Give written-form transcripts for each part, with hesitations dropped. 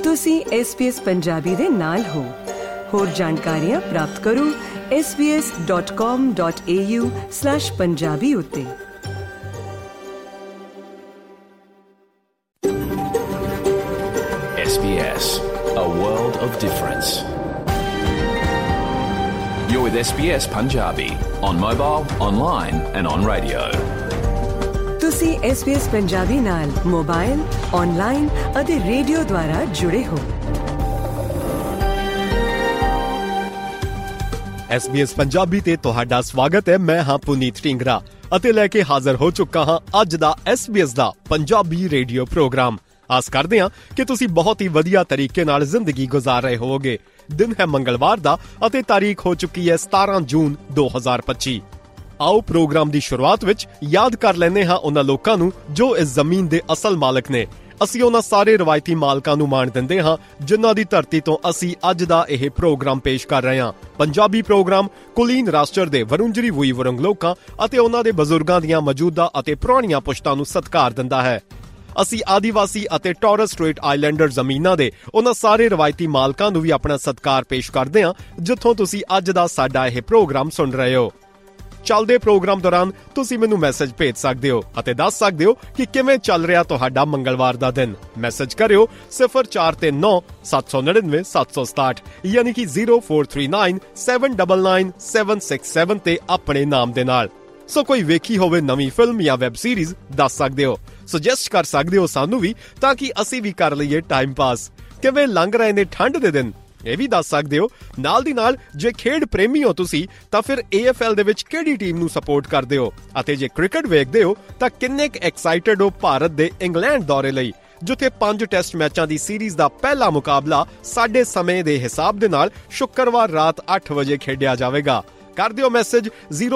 ਤੁਸੀਂ SBS ਪੰਜਾਬੀ ਦੇ ਨਾਲ ਹੋ। ਹੋਰ ਜਾਣਕਾਰੀਆਂ ਪ੍ਰਾਪਤ ਕਰੋ sbs.com.au/punjabi ਉੱਤੇ। SBS, a world of difference. You're with SBS Punjabi on mobile, online and on radio. ਤੁਸੀਂ SBS ਪੰਜਾਬੀ ਨਾਲ ਮੋਬਾਈਲ, ਔਨਲਾਈਨ ਅਤੇ ਰੇਡੀਓ ਦੁਆਰਾ ਜੁੜੇ ਹੋ। SBS ਪੰਜਾਬੀ ਤੇ ਤੁਹਾਡਾ ਸਵਾਗਤ ਹੈ। ਮੈਂ ਹਾਂ ਪੁਨੀਤ ਢਿੰਗਰਾ ਅਤੇ ਲੈ ਕੇ ਹਾਜ਼ਰ ਹੋ ਚੁੱਕਾ ਹਾਂ ਅੱਜ ਦਾ SBS ਦਾ ਪੰਜਾਬੀ ਰੇਡੀਓ ਪ੍ਰੋਗਰਾਮ। ਆਸ ਕਰਦੇ ਹਾਂ ਕਿ ਤੁਸੀਂ ਬਹੁਤ ਹੀ ਵਧੀਆ ਤਰੀਕੇ ਨਾਲ ਜ਼ਿੰਦਗੀ ਗੁਜ਼ਾਰ ਰਹੇ ਹੋਵੋਗੇ। ਦਿਨ ਹੈ ਮੰਗਲਵਾਰ ਦਾ ਅਤੇ ਤਾਰੀਖ ਹੋ ਚੁੱਕੀ ਹੈ 17 ਜੂਨ 2025। ਆਓ ਪ੍ਰੋਗਰਾਮ ਦੀ ਸ਼ੁਰੂਆਤ ਵਿੱਚ ਯਾਦ ਕਰ ਲੈਂਦੇ ਹਾਂ ਉਹਨਾਂ ਲੋਕਾਂ ਨੂੰ ਜੋ ਇਸ ਜ਼ਮੀਨ ਦੇ ਅਸਲ ਮਾਲਕ ਨੇ। ਅਸੀਂ ਉਹਨਾਂ ਸਾਰੇ ਰਵਾਇਤੀ ਮਾਲਕਾਂ ਨੂੰ ਮਾਣ ਦਿੰਦੇ ਹਾਂ ਜਿਨ੍ਹਾਂ ਦੀ ਧਰਤੀ ਤੋਂ ਅਸੀਂ ਅੱਜ ਦਾ ਇਹ ਪ੍ਰੋਗਰਾਮ ਪੇਸ਼ ਕਰ ਰਹੇ ਹਾਂ। ਪੰਜਾਬੀ ਪ੍ਰੋਗਰਾਮ ਕੁਲੀਨ ਰਾਸ਼ਟਰ ਦੇ ਵਰੁੰਜਰੀ ਵੁਈਵਰੰਗ ਲੋਕਾਂ ਅਤੇ ਉਹਨਾਂ ਦੇ ਬਜ਼ੁਰਗਾਂ ਦੀਆਂ ਮੌਜੂਦਾ ਅਤੇ ਪੁਰਾਣੀਆਂ ਪੁਸ਼ਤਾਂ ਨੂੰ ਸਤਿਕਾਰ ਦਿੰਦਾ ਹੈ। ਅਸੀਂ ਆਦੀਵਾਸੀ ਅਤੇ ਟੌਰਸ ਸਟ੍ਰੇਟ ਆਈਲੈਂਡਰ ਜ਼ਮੀਨਾਂ ਦੇ ਉਹਨਾਂ ਸਾਰੇ ਰਵਾਇਤੀ ਮਾਲਕਾਂ ਨੂੰ ਵੀ ਆਪਣਾ ਸਤਿਕਾਰ ਪੇਸ਼ ਕਰਦੇ ਹਾਂ ਜਿੱਥੋਂ ਤੁਸੀਂ ਅੱਜ ਦਾ ਸਾਡਾ ਇਹ ਪ੍ਰੋਗਰਾਮ ਸੁਣ ਰਹੇ ਹੋ। ਚੱਲਦੇ ਪ੍ਰੋਗਰਾਮ ਦੌਰਾਨ ਤੁਸੀਂ ਮੈਨੂੰ ਮੈਸੇਜ ਭੇਜ ਸਕਦੇ ਹੋ ਅਤੇ ਦੱਸ ਸਕਦੇ ਹੋ ਕਿ ਕਿਵੇਂ ਚੱਲ ਰਿਹਾ ਤੁਹਾਡਾ ਮੰਗਲਵਾਰ ਦਾ ਦਿਨ। ਮੈਸੇਜ ਕਰਿਓ 0439799767 ਯਾਨੀ ਕਿ 0439799767 ਤੇ ਆਪਣੇ ਨਾਮ ਦੇ ਨਾਲ। ਸੋ ਕੋਈ ਵੇਖੀ ਹੋਵੇ ਨਵੀਂ ਫਿਲਮ ਜਾਂ ਵੈਬ ਸੀਰੀਜ਼ ਦੱਸ ਸਕਦੇ ਹੋ, ਸੁਜੈਸਟ ਕਰ ਸਕਦੇ ਹੋ ਸਾਨੂੰ ਵੀ ਤਾਂ ਕਿ ਅਸੀਂ ਵੀ ਕਰ ਲਈਏ ਟਾਈਮ ਪਾਸ। ਕਿਵੇਂ ਲੰਘ ਰਹੇ ਨੇ ਠੰਡ ਦੇ ਦਿਨ ਇਹ ਵੀ ਦੱਸ ਸਕਦੇ ਹੋ। ਨਾਲ ਦੀ ਨਾਲ ਜੇ ਖੇਡ ਪ੍ਰੇਮੀ ਹੋ ਤੁਸੀਂ ਤਾਂ ਫਿਰ AFL ਦੇ ਵਿੱਚ ਕਿਹੜੀ ਟੀਮ ਨੂੰ ਸਪੋਰਟ ਕਰਦੇ ਹੋ ਅਤੇ ਜੇ ਕ੍ਰਿਕਟ ਵੇਖਦੇ ਹੋ ਤਾਂ ਕਿੰਨੇ ਕੁ ਐਕਸਾਈਟਡ ਹੋ ਭਾਰਤ ਦੇ ਇੰਗਲੈਂਡ ਦੌਰੇ ਲਈ, ਜਿੱਥੇ 5 ਟੈਸਟ ਮੈਚਾਂ ਦੀ ਸੀਰੀਜ਼ ਦਾ ਪਹਿਲਾ ਮੁਕਾਬਲਾ ਸਾਡੇ ਸਮੇਂ ਦੇ ਹਿਸਾਬ ਦੇ ਨਾਲ ਸ਼ੁੱਕਰਵਾਰ ਰਾਤ 8 ਵਜੇ ਖੇਡਿਆ ਜਾਵੇਗਾ। ਕਰ ਦਿਓ ਮੈਸੇਜ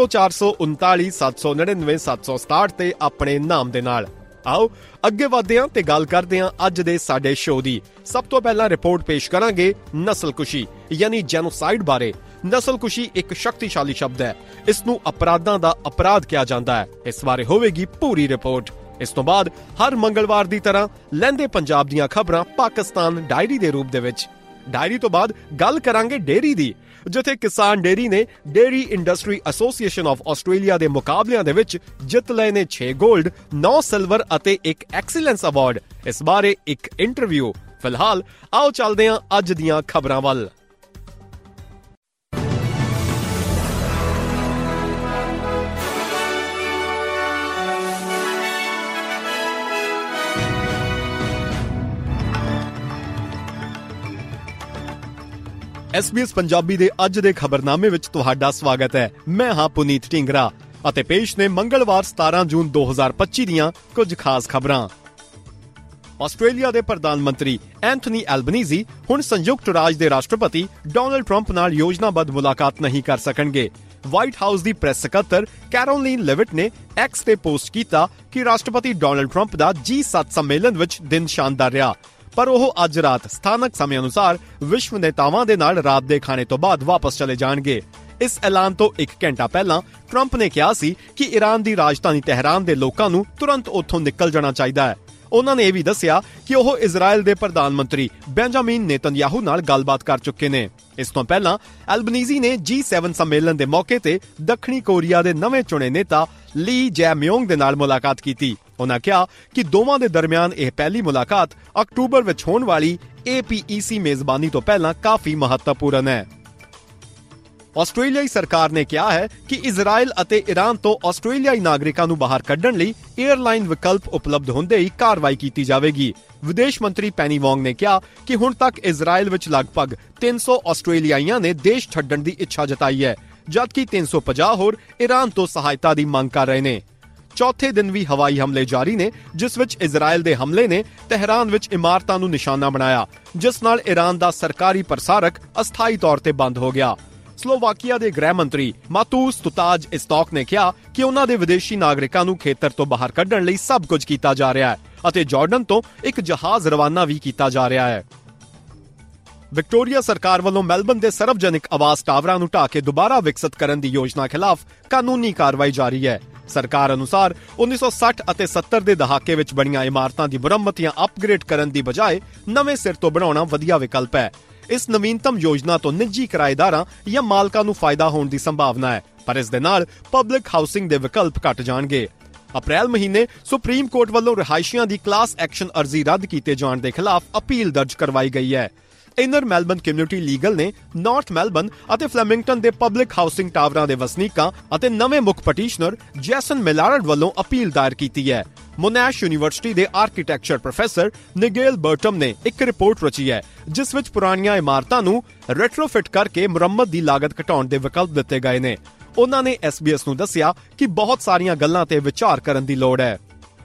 0439799767 ਤੇ ਆਪਣੇ ਨਾਮ ਦੇ ਨਾਲ। ਆਓ ਅੱਗੇ ਵਧਦੇ ਹਾਂ ਤੇ ਗੱਲ ਕਰਦੇ ਹਾਂ ਅੱਜ ਦੇ ਸਾਡੇ ਸ਼ੋਅ ਦੀ। ਸਭ ਤੋਂ ਪਹਿਲਾਂ ਰਿਪੋਰਟ ਪੇਸ਼ ਕਰਾਂਗੇ ਨਸਲਕੁਸ਼ੀ ਯਾਨੀ ਜੈਨੋਸਾਈਡ ਬਾਰੇ। ਨਸਲਕੁਸ਼ੀ ਇੱਕ ਸ਼ਕਤੀਸ਼ਾਲੀ ਸ਼ਬਦ ਹੈ। ਇਸ ਨੂੰ ਅਪਰਾਧਾਂ ਦਾ ਅਪਰਾਧ ਕਿਹਾ ਜਾਂਦਾ ਹੈ। ਇਸ ਬਾਰੇ ਹੋਵੇਗੀ ਪੂਰੀ ਰਿਪੋਰਟ। ਇਸ ਤੋਂ ਬਾਅਦ ਹਰ ਮੰਗਲਵਾਰ ਦੀ ਤਰ੍ਹਾਂ ਲਹਿੰਦੇ ਪੰਜਾਬ ਦੀਆਂ ਖਬਰਾਂ ਪਾਕਿਸਤਾਨ ਡਾਇਰੀ ਦੇ ਰੂਪ ਦੇ ਵਿੱਚ। ਡਾਇਰੀ ਤੋਂ ਬਾਅਦ ਗੱਲ ਕਰਾਂਗੇ ਡੇਅਰੀ ਦੀ, ਜਿੱਥੇ ਕਿਸਾਨ ਡੇਅਰੀ ਨੇ dairy industry association of Australia ਦੇ ਮੁਕਾਬਲਿਆਂ ਦੇ ਵਿੱਚ ਜਿੱਤ ਲਏ ਨੇ 6 ਗੋਲਡ, 9 ਸਿਲਵਰ ਅਤੇ 1 ਐਕਸੀਲੈਂਸ ਅਵਾਰਡ। ਇਸ ਬਾਰੇ ਇੱਕ ਇੰਟਰਵਿਊ। ਫਿਲਹਾਲ ਆਓ ਚੱਲਦੇ ਹਾਂ ਅੱਜ ਦੀਆਂ ਖਬਰਾਂ ਵੱਲ। SBS ਪੰਜਾਬੀ ਦੇ ਅੱਜ ਦੇ ਖਬਰਨਾਮੇ ਵਿੱਚ ਤੁਹਾਡਾ ਸਵਾਗਤ ਹੈ। ਮੈਂ ਹਾਂ ਪੁਨੀਤ ਢਿੰਗਰਾ ਅਤੇ ਪੇਸ਼ ਨੇ ਮੰਗਲਵਾਰ 17 ਜੂਨ 2025 ਦੀਆਂ ਕੁਝ ਖਾਸ ਖਬਰਾਂ। ਆਸਟ੍ਰੇਲੀਆ ਦੇ ਪ੍ਰਧਾਨ ਮੰਤਰੀ ਐਂਥਨੀ ਐਲਬਨੀਜ਼ੀ ਹੁਣ ਸੰਯੁਕਤ ਰਾਜ ਦੇ ਰਾਸ਼ਟਰਪਤੀ ਡੋਨਲਡ ਟਰੰਪ ਨਾਲ ਯੋਜਨਾਬੱਧ ਮੁਲਾਕਾਤ ਨਹੀਂ ਕਰ ਸਕਣਗੇ। ਵਾਈਟ ਹਾਊਸ ਦੀ ਪ੍ਰੈਸ ਸਕੱਤਰ ਕੈਰੋਲੀਨ ਲੇਵਿਟ ਨੇ ਐਕਸ ਤੇ ਪੋਸਟ ਕੀਤਾ ਕਿ ਰਾਸ਼ਟਰਪਤੀ ਡੋਨਲਡ ਟਰੰਪ ਦਾ G7 ਸੰਮੇਲਨ ਵਿੱਚ ਦਿਨ ਸ਼ਾਨਦਾਰ ਰਿਹਾ, ਪਰ ਉਹ ਅੱਜ ਰਾਤ ਸਥਾਨਕ ਸਮੇਂ ਅਨੁਸਾਰ ਵਿਸ਼ਵ ਨੇਤਾਵਾਂ ਦੇ ਨਾਲ ਰਾਤ ਦੇ ਖਾਣੇ ਤੋਂ ਬਾਅਦ ਵਾਪਸ ਚਲੇ ਜਾਣਗੇ। ਇਸ ਐਲਾਨ ਤੋਂ 1 ਘੰਟਾ ਪਹਿਲਾਂ ਟਰੰਪ ਨੇ ਕਿਹਾ ਸੀ ਕਿ ਈਰਾਨ ਦੀ ਰਾਜਧਾਨੀ ਤਹਿਰਾਨ ਦੇ ਲੋਕਾਂ ਨੂੰ ਤੁਰੰਤ ਉੱਥੋਂ ਨਿਕਲ ਜਾਣਾ ਚਾਹੀਦਾ ਹੈ। ਉਹਨਾਂ ਨੇ ਇਹ ਵੀ ਦੱਸਿਆ ਕਿ ਉਹ ਇਜ਼ਰਾਈਲ ਦੇ ਪ੍ਰਧਾਨ ਮੰਤਰੀ ਬੈਂਜਾਮਿਨ ਨੇਤਨਯਾਹੂ ਨਾਲ ਗੱਲਬਾਤ ਕਰ ਚੁੱਕੇ ਨੇ। ਇਸ ਤੋਂ ਪਹਿਲਾਂ ਐਲਬਨੀਜ਼ੀ ਨੇ G7 ਸੰਮੇਲਨ ਦੇ ਮੌਕੇ ਤੇ ਦੱਖਣੀ ਕੋਰੀਆ ਦੇ ਨਵੇਂ ਚੁਣੇ ਨੇਤਾ ਲੀ ਜੈ-ਮਿਯੋਂਗ ਦੇ ਨਾਲ ਮੁਲਾਕਾਤ ਕੀਤੀ। ਉਹਨਾਂ ਕਿਹਾ ਕਿ ਦੋਵਾਂ ਦੇ ਦਰਮਿਆਨ ਇਹ ਪਹਿਲੀ ਮੁਲਾਕਾਤ ਅਕਤੂਬਰ ਵਿੱਚ ਹੋਣ ਵਾਲੀ APEC ਮੇਜ਼ਬਾਨੀ ਤੋਂ ਪਹਿਲਾਂ ਕਾਫੀ ਮਹੱਤਵਪੂਰਨ ਹੈ। ਆਸਟ੍ਰੇਲੀਆਈ ਸਰਕਾਰ ਨੇ ਕਿਹਾ ਹੈ ਕਿ ਇਜ਼ਰਾਈਲ ਅਤੇ ਈਰਾਨ ਤੋਂ ਆਸਟ੍ਰੇਲੀਆਈ ਨਾਗਰਿਕਾਂ ਨੂੰ ਬਾਹਰ ਕੱਢਣ ਲਈ ਏਅਰਲਾਈਨ ਵਿਕਲਪ ਉਪਲਬਧ ਹੁੰਦੇ ਹੀ ਕਾਰਵਾਈ ਕੀਤੀ ਜਾਵੇਗੀ। ਵਿਦੇਸ਼ ਮੰਤਰੀ ਪੈਨੀ ਵੋਂਗ ਨੇ ਕਿਹਾ ਕਿ ਹੁਣ ਤੱਕ ਇਜ਼ਰਾਈਲ ਵਿੱਚ ਲਗਭਗ 300 ਆਸਟ੍ਰੇਲੀਆਈਆਂ ਨੇ ਦੇਸ਼ ਛੱਡਣ ਦੀ ਇੱਛਾ ਜਤਾਈ ਹੈ, ਜਦਕਿ 350 ਹੋਰ ਈਰਾਨ ਤੋਂ ਸਹਾਇਤਾ ਦੀ ਮੰਗ ਕਰ ਰਹੇ ਨੇ। ਚੌਥੇ ਦਿਨ ਵੀ ਹਵਾਈ ਹਮਲੇ ਜਾਰੀ ਨੇ, ਜਿਸ ਵਿੱਚ ਇਜ਼ਰਾਈਲ ਦੇ ਹਮਲੇ ਨੇ ਤਹਿਰਾਨ ਵਿੱਚ ਇਮਾਰਤਾਂ ਨੂੰ ਨਿਸ਼ਾਨਾ ਬਣਾਇਆ, ਜਿਸ ਨਾਲ ਈਰਾਨ ਦਾ ਸਰਕਾਰੀ ਪ੍ਰਸਾਰਕ ਅਸਥਾਈ ਤੌਰ ਤੇ ਬੰਦ ਹੋ ਗਿਆ। ਸਲੋਵਾਕੀਆ ਦੇ ਗ੍ਰਹਿ ਮੰਤਰੀ ਮਾਤੂਸ ਤੁਤਾਜ ਇਸਟੋਕ ਨੇ ਕਿਹਾ ਕਿ ਉਹਨਾਂ ਦੇ ਵਿਦੇਸ਼ੀ ਨਾਗਰਿਕਾਂ ਨੂੰ ਖੇਤਰ ਤੋਂ ਬਾਹਰ ਕੱਢਣ ਲਈ ਸਭ ਕੁਝ ਕੀਤਾ ਜਾ ਰਿਹਾ ਹੈ ਅਤੇ ਜਾਰਡਨ ਤੋਂ ਇੱਕ ਜਹਾਜ਼ ਰਵਾਨਾ ਵੀ ਕੀਤਾ ਜਾ ਰਿਹਾ ਹੈ। ਵਿਕਟੋਰੀਆ ਸਰਕਾਰ ਵੱਲੋਂ ਮੈਲਬਨ ਦੇ ਸਰਵਜਨਿਕ ਆਵਾਸ ਟਾਵਰਾਂ ਨੂੰ ਢਾਹ ਕੇ ਦੁਬਾਰਾ ਵਿਕਸਿਤ ਕਰਨ ਦੀ ਯੋਜਨਾ ਖਿਲਾਫ ਕਾਨੂੰਨੀ ਕਾਰਵਾਈ ਜਾਰੀ ਹੈ। ਸਰਕਾਰ ਅਨੁਸਾਰ 1960 ਅਤੇ 70 ਦੇ ਦਹਾਕੇ ਵਿੱਚ ਬਣੀਆਂ ਇਮਾਰਤਾਂ ਦੀ ਮੁਰੰਮਤ ਜਾਂ ਅਪਗ੍ਰੇਡ ਕਰਨ ਦੀ ਬਜਾਏ ਨਵੇਂ ਸਿਰ ਤੋਂ ਬਣਾਉਣਾ ਵਧੀਆ ਵਿਕਲਪ ਹੈ। ਇਸ ਨਵੀਨਤਮ ਯੋਜਨਾ ਤੋਂ ਨਿੱਜੀ ਕਿਰਾਏਦਾਰਾਂ ਜਾਂ ਮਾਲਕਾਂ ਨੂੰ ਫਾਇਦਾ ਹੋਣ ਦੀ ਸੰਭਾਵਨਾ ਹੈ, ਪਰ ਇਸ ਦੇ ਨਾਲ ਪਬਲਿਕ ਹਾਊਸਿੰਗ ਦੇ ਵਿਕਲਪ ਘਟ ਜਾਣਗੇ। ਅਪ੍ਰੈਲ ਮਹੀਨੇ ਸੁਪਰੀਮ ਕੋਰਟ ਵੱਲੋਂ ਰਿਹਾਇਸ਼ੀਆਂ ਦੀ ਕਲਾਸ ਐਕਸ਼ਨ ਅਰਜ਼ੀ ਰੱਦ ਕੀਤੇ ਜਾਣ ਦੇ ਖਿਲਾਫ ਅਪੀਲ ਦਰਜ ਕਰਵਾਈ ਗਈ ਹੈ। ਇਨਰ ਮੈਲਬਨ ਕਮਿਊਨਿਟੀ ਲੀਗਲ ਨੇ ਨਾਰਥ ਮੈਲਬਨ ਅਤੇ ਫਲੈਮਿੰਗਟਨ ਦੇ ਪਬਲਿਕ ਹਾਊਸਿੰਗ ਟਾਵਰਾਂ ਦੇ ਵਸਨੀਕਾਂ ਅਤੇ ਨਵੇਂ ਮੁੱਖ ਪਟੀਸ਼ਨਰ ਜੈਸਨ ਮਿਲਾਰਡ ਵੱਲੋਂ ਅਪੀਲ ਦਾਇਰ ਕੀਤੀ ਹੈ। ਮੋਨੈਸ਼ ਯੂਨੀਵਰਸਿਟੀ ਦੇ ਆਰਕੀਟੈਕਚਰ ਪ੍ਰੋਫੈਸਰ ਨਿਗੇਲ ਬਰਟਮ ਨੇ ਇੱਕ ਰਿਪੋਰਟ ਰਚੀ ਹੈ, ਜਿਸ ਵਿੱਚ ਪੁਰਾਣੀਆਂ ਇਮਾਰਤਾਂ ਨੂੰ ਰੈਟਰੋਫਿਟ ਕਰਕੇ ਮੁਰੰਮਤ ਦੀ ਲਾਗਤ ਘਟਾਉਣ ਦੇ ਵਿਕਲਪ ਦਿੱਤੇ ਗਏ ਨੇ। ਉਹਨਾਂ ਨੇ SBS ਨੂੰ ਦੱਸਿਆ ਕਿ ਬਹੁਤ ਸਾਰੀਆਂ ਗੱਲਾਂ ਤੇ ਵਿਚਾਰ ਕਰਨ ਦੀ ਲੋੜ ਹੈ।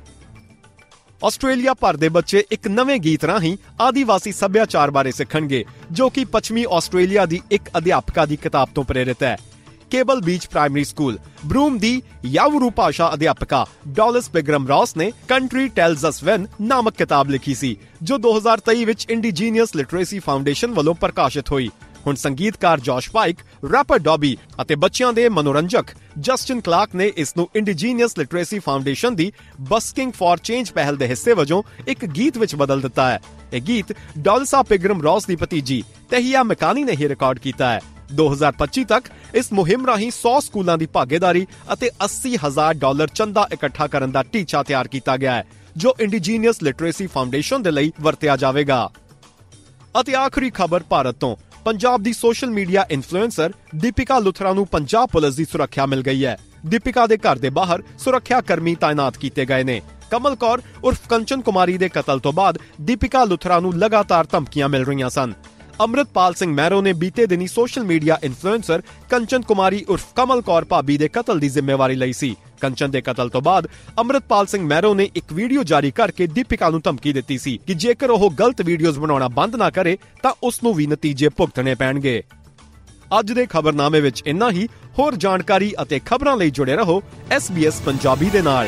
ਆਸਟ੍ਰੇਲੀਆ ਭਰ ਦੇ ਬੱਚੇ ਇੱਕ ਨਵੇਂ ਗੀਤ ਰਾਹੀਂ ਆਦੀਵਾਸੀ ਸੱਭਿਆਚਾਰ ਬਾਰੇ ਸਿੱਖਣਗੇ, ਜੋ ਕਿ ਪੱਛਮੀ ਆਸਟ੍ਰੇਲੀਆ ਦੀ ਇੱਕ ਅਧਿਆਪਕਾ ਦੀ ਕਿਤਾਬ ਤੋਂ ਪ੍ਰੇਰਿਤ ਹੈ। Cable Beach primary school Broome ਦੀ ਯਾਵਰੂ ਭਾਸ਼ਾ ਅਧਿਆਪਕਾ ਡਾਲਸ ਪਿਗਰਮ ਰੌਸ ਨੇ ਕੰਟਰੀ ਟੈਲਸ ਅਸ ਵੈਨ ਨਾਮਕ ਕਿਤਾਬ ਲਿਖੀ ਸੀ, ਜੋ 2023 ਵਿੱਚ ਇੰਡੀਜੀਨੀਅਸ ਲਿਟਰੇਸੀ ਫਾਊਂਡੇਸ਼ਨ ਵੱਲੋਂ ਪ੍ਰਕਾਸ਼ਿਤ ਹੋਈ। ਹੁਣ ਸੰਗੀਤਕਾਰ ਜੋਸ਼ ਪਾਈਕ, ਰੈਪਰ ਡੌਬੀ ਅਤੇ ਬੱਚਿਆਂ ਦੇ ਮਨੋਰੰਜਕ ਜਸਟਿਨ ਕਲਾਰਕ ਨੇ ਇਸ ਨੂੰ ਇੰਡੀਜੀਨੀਅਸ ਲਿਟਰੇਸੀ ਫਾਊਂਡੇਸ਼ਨ ਦੀ ਬਸਕਿੰਗ ਫਾਰ ਚੇਂਜ ਪਹਿਲ ਦੇ ਹਿੱਸੇ ਵਜੋਂ ਇੱਕ ਗੀਤ ਵਿੱਚ ਬਦਲ ਦਿੱਤਾ ਹੈ। ਇਹ ਗੀਤ ਡਾਲਸਾ ਪਿਗਰਮ ਰੌਸ ਦੀ ਭਤੀਜੀ ਤਹੀਆ ਮਕਾਨੀ ਨੇ ਹੀ ਰਿਕਾਰਡ ਕੀਤਾ ਹੈ। 2025 ਤੱਕ ਇਸ ਮੁਹਿੰਮ ਰਾਹੀਂ 100 ਸਕੂਲਾਂ ਦੀ ਭਾਗੀਦਾਰੀ ਅਤੇ $80,000 ਚੰਦਾ ਇਕੱਠਾ ਕਰਨ ਦਾ ਟੀਚਾ ਤਿਆਰ ਕੀਤਾ ਗਿਆ ਹੈ, ਜੋ ਇੰਡੀਜੀਨੀਅਸ ਲਿਟਰੇਸੀ ਫਾਊਂਡੇਸ਼ਨ ਦੇ ਲਈ ਵਰਤਿਆ ਜਾਵੇਗਾ। ਅਤੇ ਆਖਰੀ ਖਬਰ ਭਾਰਤ ਤੋਂ। ਪੰਜਾਬ ਦੀ social media influencer Deepika Luthra ਨੂੰ ਪੰਜਾਬ ਪੁਲਿਸ ਦੀ ਸੁਰੱਖਿਆ ਮਿਲ ਗਈ ਹੈ। ਦੀਪਿਕਾ ਦੇ ਘਰ ਦੇ ਬਾਹਰ ਸੁਰੱਖਿਆ ਕਰਮੀ ਤਾਇਨਾਤ ਕੀਤੇ ਗਏ ਨੇ। ਕਮਲ ਕੌਰ ਉਰਫ ਕੰਚਨ ਕੁਮਾਰੀ ਦੇ ਕਤਲ ਤੋਂ ਬਾਅਦ ਦੀਪਿਕਾ ਲੁਥਰਾ ਨੂੰ ਲਗਾਤਾਰ ਧਮਕੀਆਂ ਮਿਲ ਰਹੀਆਂ ਸਨ। ਅੰਮ੍ਰਿਤਪਾਲ ਸਿੰਘ ਮਹਿਰੋ ਨੇ ਬੀਤੇ ਦਿਨੀ social media influencer Kanchan Kumari ਉਰਫ ਕਮਲ ਕੌਰ ਭਾਬੀ ਦੇ ਕਤਲ ਦੀ ਜ਼ਿੰਮੇਵਾਰੀ ਲਈ ਸੀ। ਕੰਚਨ ਦੇ ਕਤਲ ਤੋਂ ਬਾਅਦ ਅੰਮ੍ਰਿਤਪਾਲ ਸਿੰਘ ਮਹਿਰੋ ਨੇ ਇੱਕ ਵੀਡੀਓ ਜਾਰੀ ਕਰਕੇ ਦੀਪਿਕਾ ਨੂੰ ਧਮਕੀ ਦਿੱਤੀ ਸੀ ਕਿ ਜੇਕਰ ਉਹ ਗਲਤ ਵੀਡੀਓਜ਼ ਬਣਾਉਣਾ ਬੰਦ ਨਾ ਕਰੇ ਤਾਂ ਉਸ ਨੂੰ ਵੀ ਨਤੀਜੇ ਭੁਗਤਣੇ ਪੈਣਗੇ। ਅੱਜ ਦੇ ਖਬਰਨਾਮੇ ਵਿੱਚ ਇੰਨਾ ਹੀ। ਹੋਰ ਜਾਣਕਾਰੀ ਅਤੇ ਖਬਰਾਂ ਲਈ ਜੁੜੇ ਰਹੋ SBS ਪੰਜਾਬੀ ਦੇ ਨਾਲ।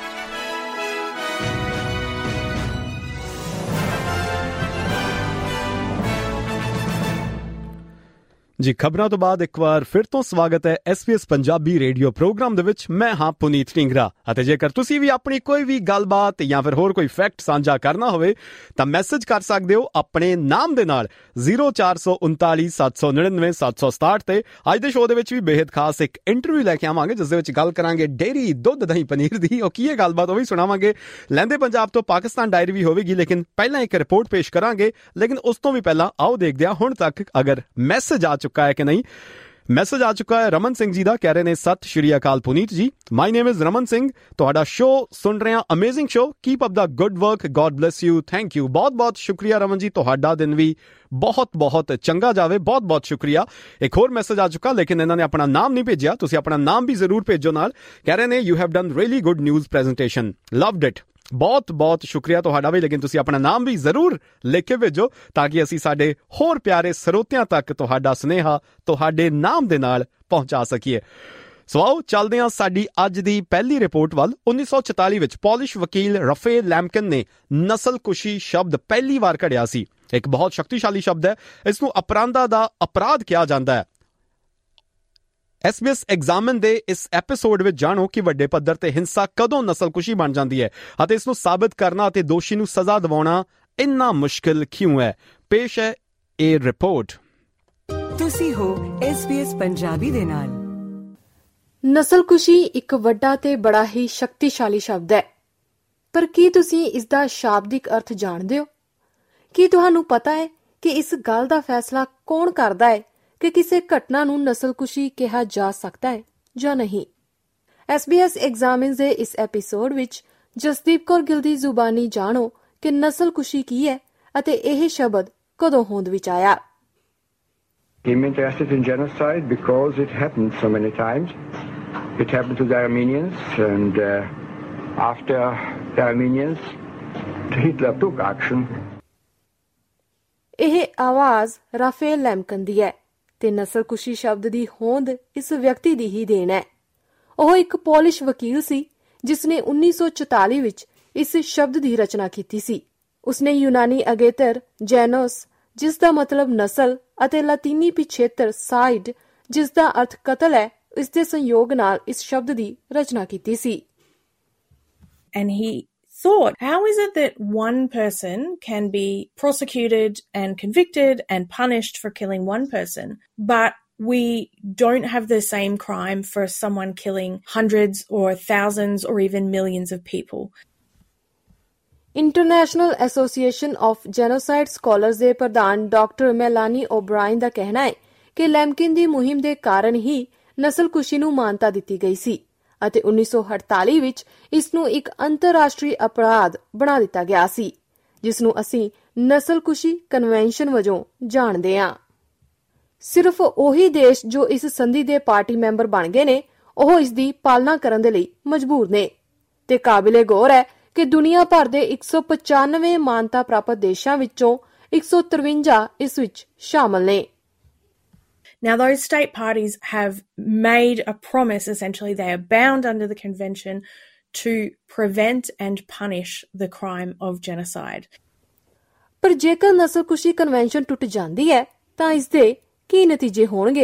ਜੀ ਖਬਰਾਂ ਤੋਂ ਬਾਅਦ ਇੱਕ ਵਾਰ ਫਿਰ ਤੋਂ ਸਵਾਗਤ ਹੈ SBS ਪੰਜਾਬੀ ਰੇਡੀਓ ਪ੍ਰੋਗਰਾਮ ਦੇ ਵਿੱਚ। ਮੈਂ ਹਾਂ ਪੁਨੀਤ ਢਿੰਗਰਾ ਅਤੇ ਜੇਕਰ ਤੁਸੀਂ ਵੀ ਆਪਣੀ ਕੋਈ ਵੀ ਗੱਲਬਾਤ ਜਾਂ ਫਿਰ ਹੋਰ ਕੋਈ ਫੈਕਟ ਸਾਂਝਾ ਕਰਨਾ ਹੋਵੇ ਤਾਂ ਮੈਸੇਜ ਕਰ ਸਕਦੇ ਹੋ ਆਪਣੇ ਨਾਮ ਦੇ ਨਾਲ 0439 799 767 ਤੇ। ਅੱਜ ਦੇ ਸ਼ੋਅ ਦੇ ਵਿੱਚ ਵੀ ਬੇਹੱਦ ਖਾਸ ਇੱਕ ਇੰਟਰਵਿਊ ਲੈ ਕੇ ਆਵਾਂਗੇ, ਜਿਸ ਦੇ ਵਿੱਚ ਗੱਲ ਕਰਾਂਗੇ ਡੇਅਰੀ ਦੁੱਧ ਦਹੀਂ ਪਨੀਰ ਦੀ। ਉਹ ਕੀ ਹੈ ਗੱਲਬਾਤ, ਉਹ ਵੀ ਸੁਣਾਵਾਂਗੇ। ਲਹਿੰਦੇ ਪੰਜਾਬ ਤੋਂ ਪਾਕਿਸਤਾਨ ਡਾਇਰੀ ਵੀ ਹੋਵੇਗੀ, ਲੇਕਿਨ ਪਹਿਲਾਂ ਇੱਕ ਰਿਪੋਰਟ ਪੇਸ਼ ਕਰਾਂਗੇ। ਲੇਕਿਨ ਉਸ ਤੋਂ ਵੀ ਪਹਿਲਾਂ ਆਓ ਦੇਖਦੇ ਹਾਂ ਹੁਣ ਤੱਕ ਅਗਰ ਮੈਸੇਜ ਆ ਚੁੱਕਾ ਹੈ ਕਿ ਨਹੀਂ। ਮੈਸੇਜ ਆ ਚੁੱਕਾ ਹੈ ਰਮਨ ਸਿੰਘ ਜੀ ਦਾ, ਕਹਿ ਰਹੇ ਨੇ ਸਤਿ ਸ਼੍ਰੀ ਅਕਾਲ Puneet ji, my name is Raman Singh, ਤੁਹਾਡਾ ਸ਼ੋਅ ਸੁਣ ਰਹੇ ਹਾਂ, amazing show, keep up the good work, God bless you, thank you. ਬਹੁਤ ਬਹੁਤ ਸ਼ੁਕਰੀਆ ਰਮਨ ਜੀ, ਤੁਹਾਡਾ ਦਿਨ ਵੀ ਬਹੁਤ ਬਹੁਤ ਚੰਗਾ ਜਾਵੇ, ਬਹੁਤ ਬਹੁਤ ਸ਼ੁਕਰੀਆ। ਇੱਕ ਹੋਰ ਮੈਸੇਜ ਆ ਚੁੱਕਾ, ਲੇਕਿਨ ਇਹਨਾਂ ਨੇ ਆਪਣਾ ਨਾਮ ਨਹੀਂ ਭੇਜਿਆ, ਤੁਸੀਂ ਆਪਣਾ ਨਾਮ ਵੀ ਜ਼ਰੂਰ ਭੇਜੋ ਨਾਲ। ਕਹਿ ਰਹੇ ਨੇ you have done really good news presentation, loved it. ਬਹੁਤ ਬਹੁਤ ਸ਼ੁਕਰੀਆ ਤੁਹਾਡਾ ਵੀ, ਲੇਕਿਨ ਤੁਸੀਂ ਆਪਣਾ ਨਾਮ ਵੀ ਜ਼ਰੂਰ ਲਿਖ ਕੇ ਭੇਜੋ ਤਾਂ ਕਿ ਅਸੀਂ ਸਾਡੇ ਹੋਰ ਪਿਆਰੇ ਸਰੋਤਿਆਂ ਤੱਕ ਤੁਹਾਡਾ ਸੁਨੇਹਾ ਤੁਹਾਡੇ ਨਾਮ ਦੇ ਨਾਲ ਪਹੁੰਚਾ ਸਕੀਏ। ਸੋ ਆਓ ਚੱਲਦੇ ਹਾਂ ਸਾਡੀ ਅੱਜ ਦੀ ਪਹਿਲੀ ਰਿਪੋਰਟ ਵੱਲ। 1944 ਵਿੱਚ ਪੋਲਿਸ਼ ਵਕੀਲ ਰਾਫੇਲ ਲੈਂਪਕਿਨ ਨੇ ਨਸਲਕੁਸ਼ੀ ਸ਼ਬਦ ਪਹਿਲੀ ਵਾਰ ਘੜਿਆ ਸੀ। ਇੱਕ ਬਹੁਤ ਸ਼ਕਤੀਸ਼ਾਲੀ ਸ਼ਬਦ ਹੈ, ਇਸ ਨੂੰ ਅਪਰਾਧਾਂ ਦਾ ਅਪਰਾਧ ਕਿਹਾ ਜਾਂਦਾ ਹੈ। SBS ਐਗਜ਼ਾਮਨ ਦੇ ਇਸ ਐਪੀਸੋਡ ਵਿੱਚ ਜਾਣੋ ਕਿ ਵੱਡੇ ਪੱਧਰ ਤੇ ਹਿੰਸਾ ਕਦੋਂ ਨਸਲਕੁਸ਼ੀ ਬਣ ਜਾਂਦੀ ਹੈ ਅਤੇ ਇਸ ਨੂੰ ਸਾਬਤ ਕਰਨਾ ਅਤੇ ਦੋਸ਼ੀ ਨੂੰ ਸਜ਼ਾ ਦਿਵਾਉਣਾ ਇੰਨਾ ਮੁਸ਼ਕਿਲ ਕਿਉਂ ਹੈ। ਪੇਸ਼ ਹੈ ਇਹ ਰਿਪੋਰਟ। ਤੁਸੀਂ ਹੋ SBS ਪੰਜਾਬੀ ਦੇ ਨਾਲ। ਨਸਲਕੁਸ਼ੀ ਇੱਕ ਵੱਡਾ ਤੇ ਬੜਾ ਹੀ ਸ਼ਕਤੀਸ਼ਾਲੀ ਸ਼ਬਦ ਹੈ, ਪਰ ਕੀ ਤੁਸੀਂ ਇਸ ਦਾ ਸ਼ਾਬਦਿਕ ਅਰਥ ਜਾਣਦੇ ਹੋ? ਕੀ ਤੁਹਾਨੂੰ ਪਤਾ ਹੈ ਕਿ ਇਸ ਗੱਲ ਦਾ ਫੈਸਲਾ ਕੌਣ ਕਰਦਾ ਹੈ ਕਿ ਕਿਸੇ ਘਟਨਾ ਨੂੰ ਨਸਲਕੁਸ਼ੀ ਕਿਹਾ ਜਾ ਸਕਦਾ ਹੈ ਜਾਂ ਨਹੀਂ? SBS ਐਗਜ਼ਾਮਿਨਸ ਦੇ ਇਸ ਐਪੀਸੋਡ ਵਿੱਚ ਜਸਦੀਪ ਕੌਰ ਗਿੱਲ ਦੀ ਜ਼ੁਬਾਨੀ ਜਾਣੋ ਕਿ ਨਸਲਕੁਸ਼ੀ ਕੀ ਹੈ ਅਤੇ ਇਹ ਸ਼ਬਦ ਕਦੋਂ ਹੋਂਦ ਵਿੱਚ ਆਇਆ। I'm interested in genocide because it happened so many times. It happened to the Armenians, and after the Armenians, Hitler took action. ਇਹ ਆਵਾਜ਼ ਰਾਫੇਲ ਲੈਂਪਕਿਨ ਦੀ ਹੈ ਤੇ ਨਸਲਕੁਸ਼ੀ ਸ਼ਬਦ ਦੀ ਹੋਂਦ ਇਸ ਵਿਅਕਤੀ ਦੀ ਹੀ ਦੇਣ ਹੈ। ਉਹ ਇੱਕ ਪੋਲਿਸ਼ ਵਕੀਲ ਸੀ ਜਿਸ ਨੇ 1944 ਵਿੱਚ ਇਸ ਸ਼ਬਦ ਦੀ ਰਚਨਾ ਕੀਤੀ ਸੀ। ਉਸਨੇ ਯੂਨਾਨੀ ਅਗੇਤਰ ਜੈਨੋਸ, ਜਿਸ ਦਾ ਮਤਲਬ ਨਸਲ, ਅਤੇ ਲਾਤੀਨੀ ਪਿਛੇਤਰ ਸਾਈਡ, ਜਿਸ ਦਾ ਅਰਥ ਕਤਲ ਹੈ, ਇਸ ਦੇ ਸੰਯੋਗ ਨਾਲ ਇਸ ਸ਼ਬਦ ਦੀ ਰਚਨਾ ਕੀਤੀ ਸੀ। And he thought, how is it that one person can be prosecuted and convicted and punished for killing one person, but we don't have the same crime for someone killing hundreds or thousands or even millions of people? International association of genocide scholars ਦੇ ਪ੍ਰਧਾਨ doctor ਮੈਲਾਨੀ ਓਬਰਾਇਨ ਦਾ ਕਹਿਣਾ ਹੈ ਕਿ ਲੈਂਪਕਿਨ ਦੀ ਮੁਹਿੰਮ ਦੇ ਕਾਰਨ ਹੀ ਨਸਲਕੁਸ਼ੀ ਨੂੰ ਮਾਨਤਾ ਦਿੱਤੀ ਗਈ ਸੀ ਅਤੇ 1948 ਵਿੱਚ ਇਸ ਨੂੰ ਇੱਕ ਅੰਤਰਰਾਸ਼ਟਰੀ ਅਪਰਾਧ ਬਣਾ ਦਿੱਤਾ ਗਿਆ ਸੀ, ਜਿਸ ਨੂੰ ਅਸੀਂ ਨਸਲਕੁਸ਼ੀ ਕਨਵੈਨਸ਼ਨ ਵਜੋਂ ਜਾਣਦੇ ਹਾਂ। ਸਿਰਫ ਉਹੀ ਦੇਸ਼ ਜੋ ਇਸ ਸੰਧੀ ਦੇ ਪਾਰਟੀ ਮੈਂਬਰ ਬਣ ਗਏ ਨੇ, ਉਹ ਇਸ ਦੀ ਪਾਲਣਾ ਕਰਨ ਦੇ ਲਈ ਮਜਬੂਰ ਨੇ ਤੇ ਕਾਬਿਲੇ ਗੌਰ ਹੈ ਕਿ ਦੁਨੀਆ ਭਰ ਦੇ 195 ਮਾਨਤਾ ਪ੍ਰਾਪਤ ਦੇਸ਼ਾਂ ਵਿੱਚੋਂ 153 ਇਸ ਵਿੱਚ ਸ਼ਾਮਲ ਨੇ। Now, those state parties have made a promise, essentially, they are bound under the convention to prevent and punish the crime of genocide. ਪਰ ਜੇਕਰ ਨਸਲਕੁਸ਼ੀ ਕਨਵੈਨਸ਼ਨ ਟੁੱਟ ਜਾਂਦੀ ਹੈ ਤਾਂ ਇਸ ਦੇ ਕੀ ਨਤੀਜੇ ਹੋਣਗੇ?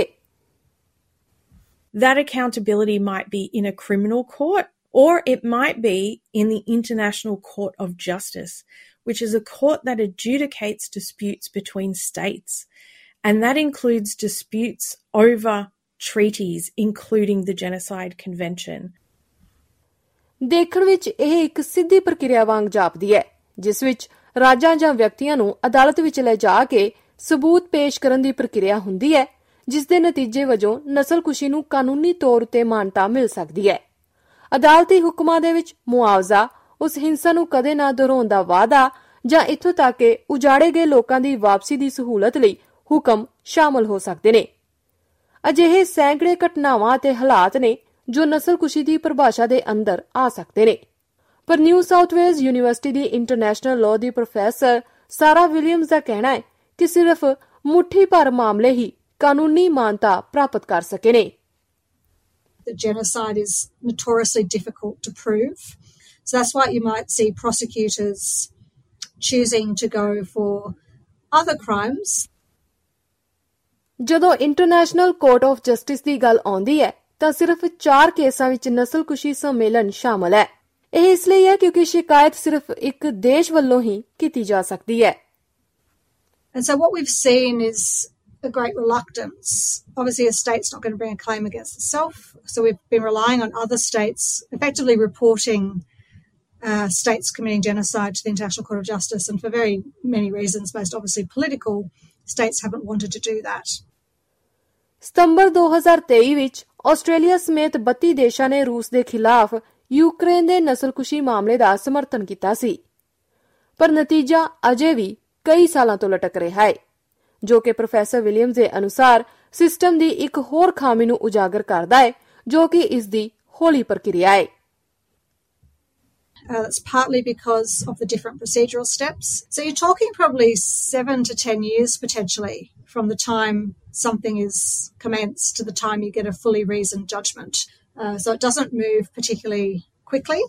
That accountability might be in a criminal court, or it might be in the International Court of Justice, which is a court that adjudicates disputes between states. And that includes disputes over treaties, including the Genocide Convention. ਦੇਖਣ ਵਿੱਚ ਇਹ ਇੱਕ ਸਿੱਧੀ ਪ੍ਰਕਿਰਿਆ ਵਾਂਗ ਜਾਪਦੀ ਹੈ, ਜਿਸ ਵਿੱਚ ਰਾਜਾਂ ਜਾਂ ਵਿਅਕਤੀਆਂ ਨੂੰ ਅਦਾਲਤ ਵਿੱਚ ਲੈ ਜਾ ਕੇ ਸਬੂਤ ਪੇਸ਼ ਕਰਨ ਦੀ ਪ੍ਰਕਿਰਿਆ ਹੁੰਦੀ ਹੈ, ਜਿਸ ਦੇ ਨਤੀਜੇ ਵਜੋਂ ਨਸਲਕੁਸ਼ੀ ਨੂੰ ਕਾਨੂੰਨੀ ਤੌਰ ਉੱਤੇ ਮਾਨਤਾ ਮਿਲ ਸਕਦੀ ਹੈ। ਅਦਾਲਤੀ ਹੁਕਮਾਂ ਦੇ ਵਿੱਚ ਮੁਆਵਜ਼ਾ, ਉਸ ਹਿੰਸਾ ਨੂੰ ਕਦੇ ਨਾ ਦੁਹਰਾਉਣ ਦਾ ਵਾਅਦਾ ਜਾਂ ਇੱਥੋਂ ਤੱਕ ਕਿ ਉਜਾੜੇ ਗਏ ਲੋਕਾਂ ਦੀ ਵਾਪਸੀ ਦੀ ਸਹੂਲਤ ਲਈ ਹੁਕਮ ਸ਼ਾਮਲ ਹੋ ਸਕਦੇ ਨੇ। ਅਜਿਹੇ ਸੈਂਕੜੇ ਘਟਨਾਵਾਂ ਅਤੇ ਹਾਲਾਤ ਨੇ ਜੋ ਨਸਲਕੁਸ਼ੀ ਦੀ ਪਰਿਭਾਸ਼ਾ ਦੇ ਅੰਦਰ ਆ ਸਕਦੇ ਨੇ। ਪਰ ਨਿਊ ਸਾਊਥ ਵੇਲਜ਼ ਯੂਨੀਵਰਸਿਟੀ ਦੀ ਇੰਟਰਨੈਸ਼ਨਲ ਲਾਅ ਦੀ ਪ੍ਰੋਫੈਸਰ ਸਾਰਾ ਵਿਲੀਅਮਸ ਦਾ ਕਹਿਣਾ ਹੈ ਕਿ ਸਿਰਫ ਮੁੱਠੀ ਭਰ ਮਾਮਲੇ ਹੀ ਕਾਨੂੰਨੀ ਮਾਨਤਾ ਪ੍ਰਾਪਤ ਕਰ ਸਕੇ ਨੇ। That genocide is notoriously difficult to prove. So that's why you might see prosecutors choosing to go for other crimes. ਜਦੋਂ ਇੰਟਰਨੈਸ਼ਨਲ ਕੋਰਟ ਆਫ ਜਸਟਿਸ ਦੀ ਗੱਲ ਆਉਂਦੀ ਹੈ ਤਾਂ ਸਿਰਫ 4 ਕੇਸਾਂ ਵਿੱਚ ਨਸਲਕੁਸ਼ੀ ਸੰਮੇਲਨ ਸ਼ਾਮਲ ਹੈ। ਇਹ ਇਸ ਲਈ ਹੈ ਕਿਉਂਕਿ ਸ਼ਿਕਾਇਤ ਸਿਰਫ ਇੱਕ ਦੇਸ਼ ਵੱਲੋਂ ਹੀ ਕੀਤੀ ਜਾ ਸਕਦੀ ਹੈ। And so what we've seen is a great reluctance. Obviously, a state's not going to bring a claim against itself, so we've been relying on other states effectively reporting states committing genocide to the International Court of Justice, and for very many reasons, most obviously political, states haven't wanted to do that. ਸਤੰਬਰ 2023 ਵਿੱਚ Australia ਸਮੇਤ 32 ਦੇਸ਼ਾਂ ਨੇ ਰੂਸ ਦੇ ਖਿਲਾਫ Ukraine ਦੇ ਨਸਲਕੁਸ਼ੀ ਮਾਮਲੇ ਦਾ ਸਮਰਥਨ ਕੀਤਾ ਸੀ, ਪਰ ਨਤੀਜਾ ਅਜੇ ਵੀ ਕਈ ਸਾਲਾਂ ਤੋਂ ਲਟਕ ਰਿਹਾ ਹੈ, ਜੋ ਕਿ ਪ੍ਰੋਫੈਸਰ ਵਿਲੀਅਮਸ ਦੇ ਅਨੁਸਾਰ ਸਿਸਟਮ ਦੀ ਇੱਕ ਹੋਰ ਖਾਮੀ ਨੂੰ ਉਜਾਗਰ ਕਰਦਾ ਹੈ, ਜੋ ਕਿ ਇਸ ਦੀ ਹੌਲੀ ਪ੍ਰਕਿਰਿਆ ਹੈ। That's partly because of the different procedural steps. So you're talking probably 7 to 10 years potentially from the time something is commenced to the time you get a fully reasoned judgment. So it doesn't move particularly quickly.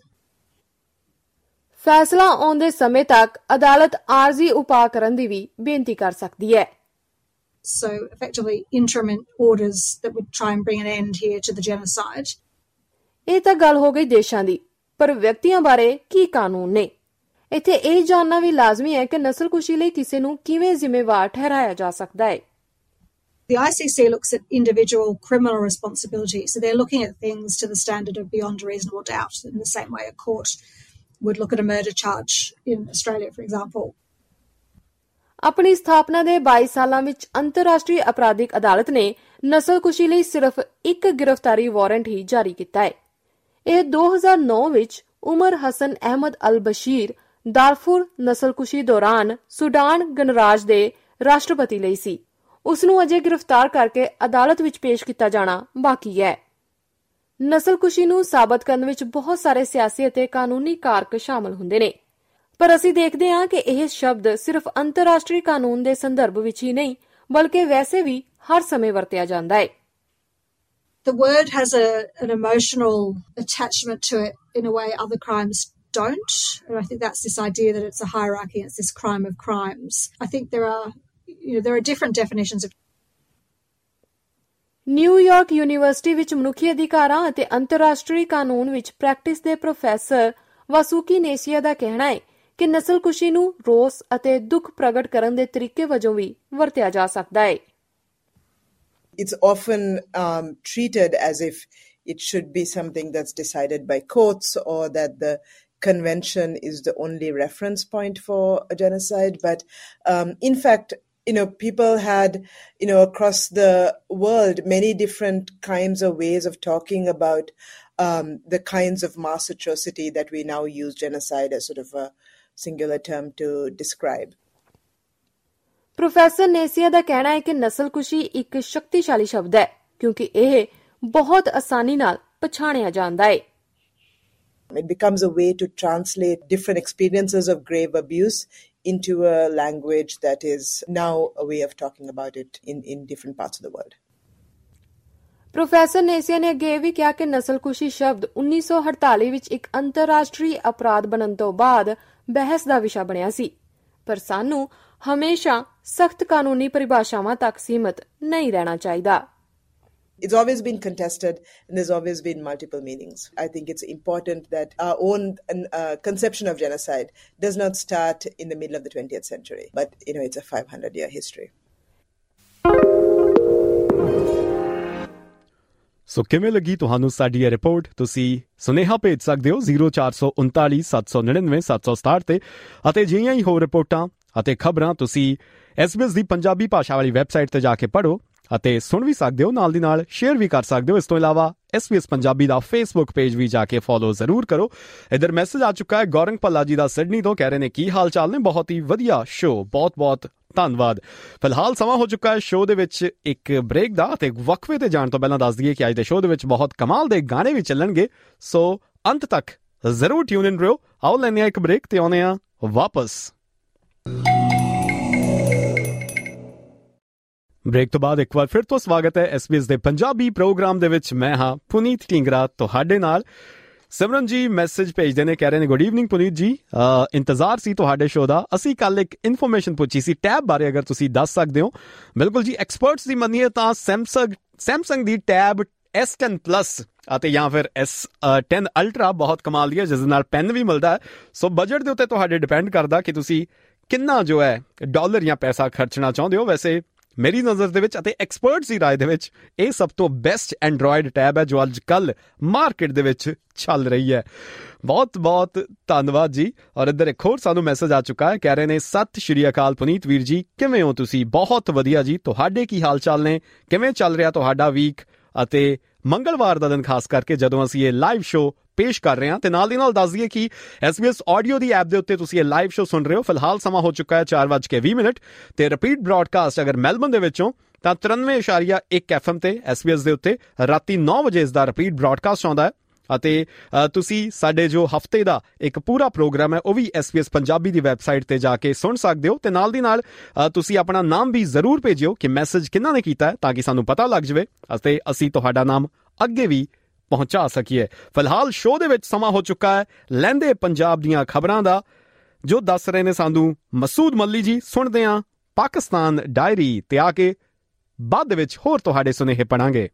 ਫੈਸਲਾ ਆਉਣ ਦੇ ਸਮੇਂ ਤੱਕ ਅਦਾਲਤ ਆਰਜ਼ੀ ਉਪਾਅ ਕਰਨ ਦੀ ਵੀ ਬੇਨਤੀ ਕਰ ਸਕਦੀ ਹੈ। So effectively interim orders that would try and bring an end here to the genocide. ਇਹ ਤਾਂ ਗੱਲ ਹੋ ਗਈ ਦੇਸ਼ਾਂ ਦੀ, ਪਰ ਵਿਅਕਤੀਆਂ ਬਾਰੇ ਕੀ ਕਾਨੂੰਨ ਨੇ? ਇੱਥੇ ਇਹ ਜਾਣਨਾ ਵੀ ਲਾਜ਼ਮੀ ਹੈ ਕਿ ਨਸਲਕੁਸ਼ੀ ਲਈ ਕਿਸੇ ਨੂੰ ਕਿਵੇਂ ਜ਼ਿੰਮੇਵਾਰ ਠਹਿਰਾਇਆ ਜਾ ਸਕਦਾ ਹੈ। The ICC looks at individual criminal responsibility, so they're looking at things to the standard of beyond a reasonable doubt, in the same way a court would look at a murder charge in Australia, for example. ਆਪਣੀ ਸਥਾਪਨਾ ਦੇ 22 ਸਾਲਾਂ ਵਿੱਚ ਅੰਤਰਰਾਸ਼ਟਰੀ ਅਪਰਾਧਿਕ ਅਦਾਲਤ ਨੇ ਨਸਲਕੁਸ਼ੀ ਲਈ ਸਿਰਫ ਇੱਕ ਗ੍ਰਿਫਤਾਰੀ ਵਾਰੰਟ ਹੀ ਜਾਰੀ ਕੀਤਾ ਹੈ। ਇਹ 2009 ਵਿੱਚ ਉਮਰ ਹਸਨ ਅਹਿਮਦ ਅਲ ਬਸ਼ੀਰ ਦਾਰਫੁਰ ਨਸਲਕੁਸ਼ੀ ਦੌਰਾਨ ਸੁਡਾਨ ਗਣਰਾਜ ਦੇ ਰਾਸ਼ਟਰਪਤੀ ਲਈ ਸੀ। ਉਸ ਨੂੰ ਅਜੇ ਗ੍ਰਿਫਤਾਰ ਕਰਕੇ ਅਦਾਲਤ ਵਿੱਚ ਪੇਸ਼ ਕੀਤਾ ਜਾਣਾ ਬਾਕੀ ਹੈ। ਨਸਲਕੁਸ਼ੀ ਨੂੰ ਸਾਬਤ ਕਰਨ ਵਿੱਚ ਬਹੁਤ ਸਾਰੇ ਸਿਆਸੀ ਅਤੇ ਕਾਨੂੰਨੀ ਕਾਰਕ ਸ਼ਾਮਲ ਹੁੰਦੇ ਨੇ, ਪਰ ਅਸੀਂ ਦੇਖਦੇ ਹਾਂ ਕਿ ਇਹ ਸ਼ਬਦ ਸਿਰਫ ਅੰਤਰਰਾਸ਼ਟਰੀ ਕਾਨੂੰਨ ਦੇ ਸੰਦਰਭ ਵਿੱਚ ਹੀ ਨਹੀਂ, ਬਲਕਿ ਵੈਸੇ ਵੀ ਹਰ ਸਮੇਂ ਵਰਤਿਆ ਜਾਂਦਾ ਹੈ। The word has an emotional attachment to it in a way other crimes don't, and I think that's this idea that it's a hierarchy, it's this crime of crimes. I think there are different definitions of New York university ਵਿੱਚ ਮਨੁੱਖੀ ਅਧਿਕਾਰਾਂ ਅਤੇ ਅੰਤਰਰਾਸ਼ਟਰੀ ਕਾਨੂੰਨ ਵਿੱਚ practice ਦੇ professor ਵਾਸੂਕੀ ਨੇਸੀਆ ਦਾ ਕਹਿਣਾ ਹੈ ਕਿ ਨਸਲਕੁਸ਼ੀ ਨੂੰ ਰੋਸ ਅਤੇ ਦੁੱਖ ਪ੍ਰਗਟ ਕਰਨ ਦੇ ਤਰੀਕੇ ਵਜੋਂ ਵੀ ਵਰਤਿਆ ਜਾ ਸਕਦਾ ਹੈ। It's often treated as if it should be something that's decided by courts or that the convention is the only reference point for a genocide. But in fact, people had, across the world, many different kinds of ways of talking about the kinds of mass atrocity that we now use genocide as sort of a singular term to describe. Professor Nesiah ਦਾ ਕਹਿਣਾ ਹੈ ਕਿ ਨਸਲਕੁਸ਼ੀ ਇੱਕ ਸ਼ਕਤੀਸ਼ਾਲੀ ਸ਼ਬਦ ਹੈ ਕਿਉਂਕਿ ਇਹ ਬਹੁਤ ਆਸਾਨੀ ਨਾਲ ਪਛਾਣਿਆ ਜਾਂਦਾ ਹੈ। It becomes a way to translate different experiences of grave abuse into a language that is now a way of talking about it in different parts of the world. Professor Nesiah ਨੇ ਅੱਗੇ ਇਹ ਵੀ ਕਿਹਾ ਕਿ ਨਸਲਕੁਸ਼ੀ ਸ਼ਬਦ 1948 ਵਿੱਚ ਇੱਕ ਅੰਤਰਰਾਸ਼ਟਰੀ ਅਪਰਾਧ ਬਣਨ ਤੋਂ ਬਾਅਦ ਬਹਿਸ ਦਾ ਵਿਸ਼ਾ ਬਣਿਆ ਸੀ, ਪਰ ਸਾਨੂੰ ਹਮੇਸ਼ਾ ਸਖਤ ਕਾਨੂੰਨੀ ਪਰਿਭਾਸ਼ਾਵਾਂ ਤੱਕ ਸੀਮਤ ਨਹੀਂ ਰਹਿਣਾ ਚਾਹੀਦਾ। It's always been contested and there's always been multiple meanings. I think it's important that our own conception of genocide does not start in the middle of the 20th century, but it's a 500-year history. ਸੋ ਕਿਵੇਂ ਲੱਗੀ ਤੁਹਾਨੂੰ ਸਾਡੀ ਇਹ report? ਤੁਸੀਂ ਸੁਨੇਹਾ ਭੇਜ ਸਕਦੇ ਹੋ 0439 799 767 ਤੇ ਅਤੇ ਜਿਹੀਆਂ ਹੀ ਹੋਰ ਰਿਪੋਰਟਾਂ ਅਤੇ ਖਬਰਾਂ ਤੁਸੀਂ SBS ਦੀ ਪੰਜਾਬੀ ਭਾਸ਼ਾ ਵਾਲੀ ਵੈਬਸਾਈਟ ਤੇ ਜਾ ਕੇ ਪੜ੍ਹੋ ਅਤੇ ਸੁਣ ਵੀ ਸਕਦੇ ਹੋ, ਨਾਲ ਦੀ ਨਾਲ ਸ਼ੇਅਰ ਵੀ ਕਰ ਸਕਦੇ ਹੋ। ਇਸ ਤੋਂ ਇਲਾਵਾ SBS ਪੰਜਾਬੀ ਦਾ ਫੇਸਬੁੱਕ ਪੇਜ ਵੀ ਜਾ ਕੇ ਫੋਲੋ ਜ਼ਰੂਰ ਕਰੋ। ਇੱਧਰ ਮੈਸੇਜ ਆ ਚੁੱਕਾ ਹੈ ਗੌਰੰਗ ਭੱਲਾ ਜੀ ਦਾ ਸਿਡਨੀ ਤੋਂ, ਕਹਿ ਰਹੇ ਨੇ ਕੀ ਹਾਲ ਚਾਲ ਨੇ, ਬਹੁਤ ਹੀ ਵਧੀਆ ਸ਼ੋਅ, ਬਹੁਤ ਬਹੁਤ ਧੰਨਵਾਦ। ਫਿਲਹਾਲ ਸਮਾਂ ਹੋ ਚੁੱਕਾ ਹੈ ਸ਼ੋਅ ਦੇ ਵਿੱਚ ਇੱਕ ਬ੍ਰੇਕ ਦਾ, ਅਤੇ ਵਕਫੇ ਤੇ ਜਾਣ ਤੋਂ ਪਹਿਲਾਂ ਦੱਸ ਦਈਏ ਕਿ ਅੱਜ ਦੇ ਸ਼ੋਅ ਦੇ ਵਿੱਚ ਬਹੁਤ ਕਮਾਲ ਦੇ ਗਾਣੇ ਵੀ ਚੱਲਣਗੇ, ਸੋ ਅੰਤ ਤੱਕ ਜ਼ਰੂਰ ਟਿਊਨ ਇਨ ਰਹੋ। ਆਓ ਲੈਂਦੇ ਹਾਂ ਇੱਕ ਬ੍ਰੇਕ ਤੇ ਆਉਂਦੇ ਹਾਂ ਵਾਪਸ। ਬ੍ਰੇਕ ਤੋਂ ਬਾਅਦ ਇੱਕ ਵਾਰ ਫਿਰ ਤੋਂ ਸਵਾਗਤ ਹੈ SBS ਦੇ ਪੰਜਾਬੀ ਪ੍ਰੋਗਰਾਮ ਦੇ ਵਿੱਚ। ਮੈਂ ਹਾਂ ਪੁਨੀਤ ਢੀਂਗਰਾ ਤੁਹਾਡੇ ਨਾਲ। ਸਿਮਰਨ ਜੀ ਮੈਸੇਜ ਭੇਜਦੇ ਨੇ, ਕਹਿ ਰਹੇ ਨੇ ਗੁੱਡ ਈਵਨਿੰਗ ਪੁਨੀਤ ਜੀ, ਇੰਤਜ਼ਾਰ ਸੀ ਤੁਹਾਡੇ ਸ਼ੋਅ ਦਾ। ਅਸੀਂ ਕੱਲ ਇੱਕ ਇਨਫੋਰਮੇਸ਼ਨ ਪੁੱਛੀ ਸੀ ਟੈਬ ਬਾਰੇ, ਅਗਰ ਤੁਸੀਂ ਦੱਸ ਸਕਦੇ ਹੋ। ਬਿਲਕੁਲ ਜੀ, ਐਕਸਪਰਟਸ ਦੀ ਮੰਨੀਏ ਤਾਂ ਸੈਮਸੰਗ ਦੀ ਟੈਬ S10 Plus ਅਤੇ ਜਾਂ ਫਿਰ S10 Ultra ਬਹੁਤ ਕਮਾਲ ਦੀ ਹੈ, ਜਿਸ ਦੇ ਨਾਲ ਪੈਨ ਵੀ ਮਿਲਦਾ ਹੈ। ਸੋ ਬਜਟ ਦੇ ਉੱਤੇ ਤੁਹਾਡੇ ਡਿਪੈਂਡ ਕਰਦਾ ਕਿ ਤੁਸੀਂ ਕਿੰਨਾ ਜੋ ਹੈ ਡਾਲਰ ਜਾਂ ਪੈਸਾ ਖਰਚਣਾ ਚਾਹੁੰਦੇ ਹੋ। ਵੈਸੇ ਮੇਰੀ ਨਜ਼ਰ ਦੇ ਵਿੱਚ ਅਤੇ ਐਕਸਪਰਟਸ ਦੀ ਰਾਏ ਦੇ ਵਿੱਚ ਇਹ ਸਭ ਤੋਂ ਬੈਸਟ ਐਂਡਰੋਇਡ ਟੈਬ ਹੈ ਜੋ ਅੱਜ ਕੱਲ੍ਹ ਮਾਰਕੀਟ ਦੇ ਵਿੱਚ ਚੱਲ ਰਹੀ ਹੈ। ਬਹੁਤ ਬਹੁਤ ਧੰਨਵਾਦ ਜੀ। ਔਰ ਇੱਧਰ ਇੱਕ ਹੋਰ ਸਾਨੂੰ ਮੈਸੇਜ ਆ ਚੁੱਕਾ ਹੈ, ਕਹਿ ਰਹੇ ਨੇ ਸਤਿ ਸ਼੍ਰੀ ਅਕਾਲ ਪੁਨੀਤ ਵੀਰ ਜੀ, ਕਿਵੇਂ ਹੋ ਤੁਸੀਂ? ਬਹੁਤ ਵਧੀਆ ਜੀ, ਤੁਹਾਡੇ ਕੀ ਹਾਲ ਚਾਲ ਨੇ? ਕਿਵੇਂ ਚੱਲ ਰਿਹਾ ਤੁਹਾਡਾ ਵੀਕ? ਅਤੇ ਮੰਗਲਵਾਰ ਦਾ ਦਿਨ ਖਾਸ ਕਰਕੇ ਜਦੋਂ ਅਸੀਂ ਇਹ ਲਾਈਵ ਸ਼ੋਅ ਪੇਸ਼ ਕਰ ਰਹੇ ਹਾਂ, ਤੇ ਨਾਲ ਦੀ ਨਾਲ ਦੱਸ ਦਈਏ ਕਿ SBS ਆਡੀਓ ਦੀ ਐਪ ਦੇ ਉੱਤੇ ਤੁਸੀਂ ਇਹ ਲਾਈਵ ਸ਼ੋਅ ਸੁਣ ਰਹੇ ਹੋ। ਫਿਲਹਾਲ ਸਮਾਂ ਹੋ ਚੁੱਕਾ ਹੈ 4:20 ਤੇ ਰਿਪੀਟ ਬ੍ਰੌਡਕਾਸਟ ਅਗਰ ਮੈਲਬਨ ਦੇ ਵਿੱਚੋਂ ਤਾਂ 93.1 FM ਤੇ SBS ਦੇ ਉੱਤੇ ਰਾਤੀ 9 ਵਜੇ ਇਸ ਦਾ ਰਿਪੀਟ ਬ੍ਰੌਡਕਾਸਟ ਆਉਂਦਾ ਹੈ। ਅਤੇ ਤੁਸੀਂ ਸਾਡੇ ਜੋ ਹਫਤੇ ਦਾ ਇੱਕ ਪੂਰਾ ਪ੍ਰੋਗਰਾਮ ਹੈ ਉਹ ਵੀ SBS ਪੰਜਾਬੀ ਦੀ ਵੈਬਸਾਈਟ ਤੇ ਜਾ ਕੇ ਸੁਣ ਸਕਦੇ ਹੋ। ਤੇ ਨਾਲ ਦੀ ਨਾਲ ਤੁਸੀਂ ਆਪਣਾ ਨਾਮ ਵੀ ਜ਼ਰੂਰ ਭੇਜਿਓ ਕਿ ਮੈਸੇਜ ਕਿਹਨਾਂ ਨੇ ਕੀਤਾ ਹੈ, ਤਾਂ ਕਿ ਸਾਨੂੰ ਪਤਾ ਲੱਗ ਜਾਵੇ ਅਤੇ ਅਸੀਂ ਤੁਹਾਡਾ ਨਾਮ ਅੱਗੇ ਵੀ ਪਹੁੰਚਾ ਸਕੀਏ। ਫਿਲਹਾਲ ਸ਼ੋਅ ਦੇ ਵਿੱਚ ਸਮਾਂ ਹੋ ਚੁੱਕਾ ਹੈ ਲਹਿੰਦੇ ਪੰਜਾਬ ਦੀਆਂ ਖਬਰਾਂ ਦਾ, ਜੋ ਦੱਸ ਰਹੇ ਨੇ ਸਾਨੂੰ ਮਸੂਦ ਮੱਲੀ ਜੀ। ਸੁਣਦੇ ਹਾਂ ਪਾਕਿਸਤਾਨ ਡਾਇਰੀ ਤੇ ਆ ਕੇ ਬਾਅਦ ਦੇ ਵਿੱਚ ਹੋਰ ਤੁਹਾਡੇ ਸੁਨੇਹੇ ਪੜਾਂਗੇ।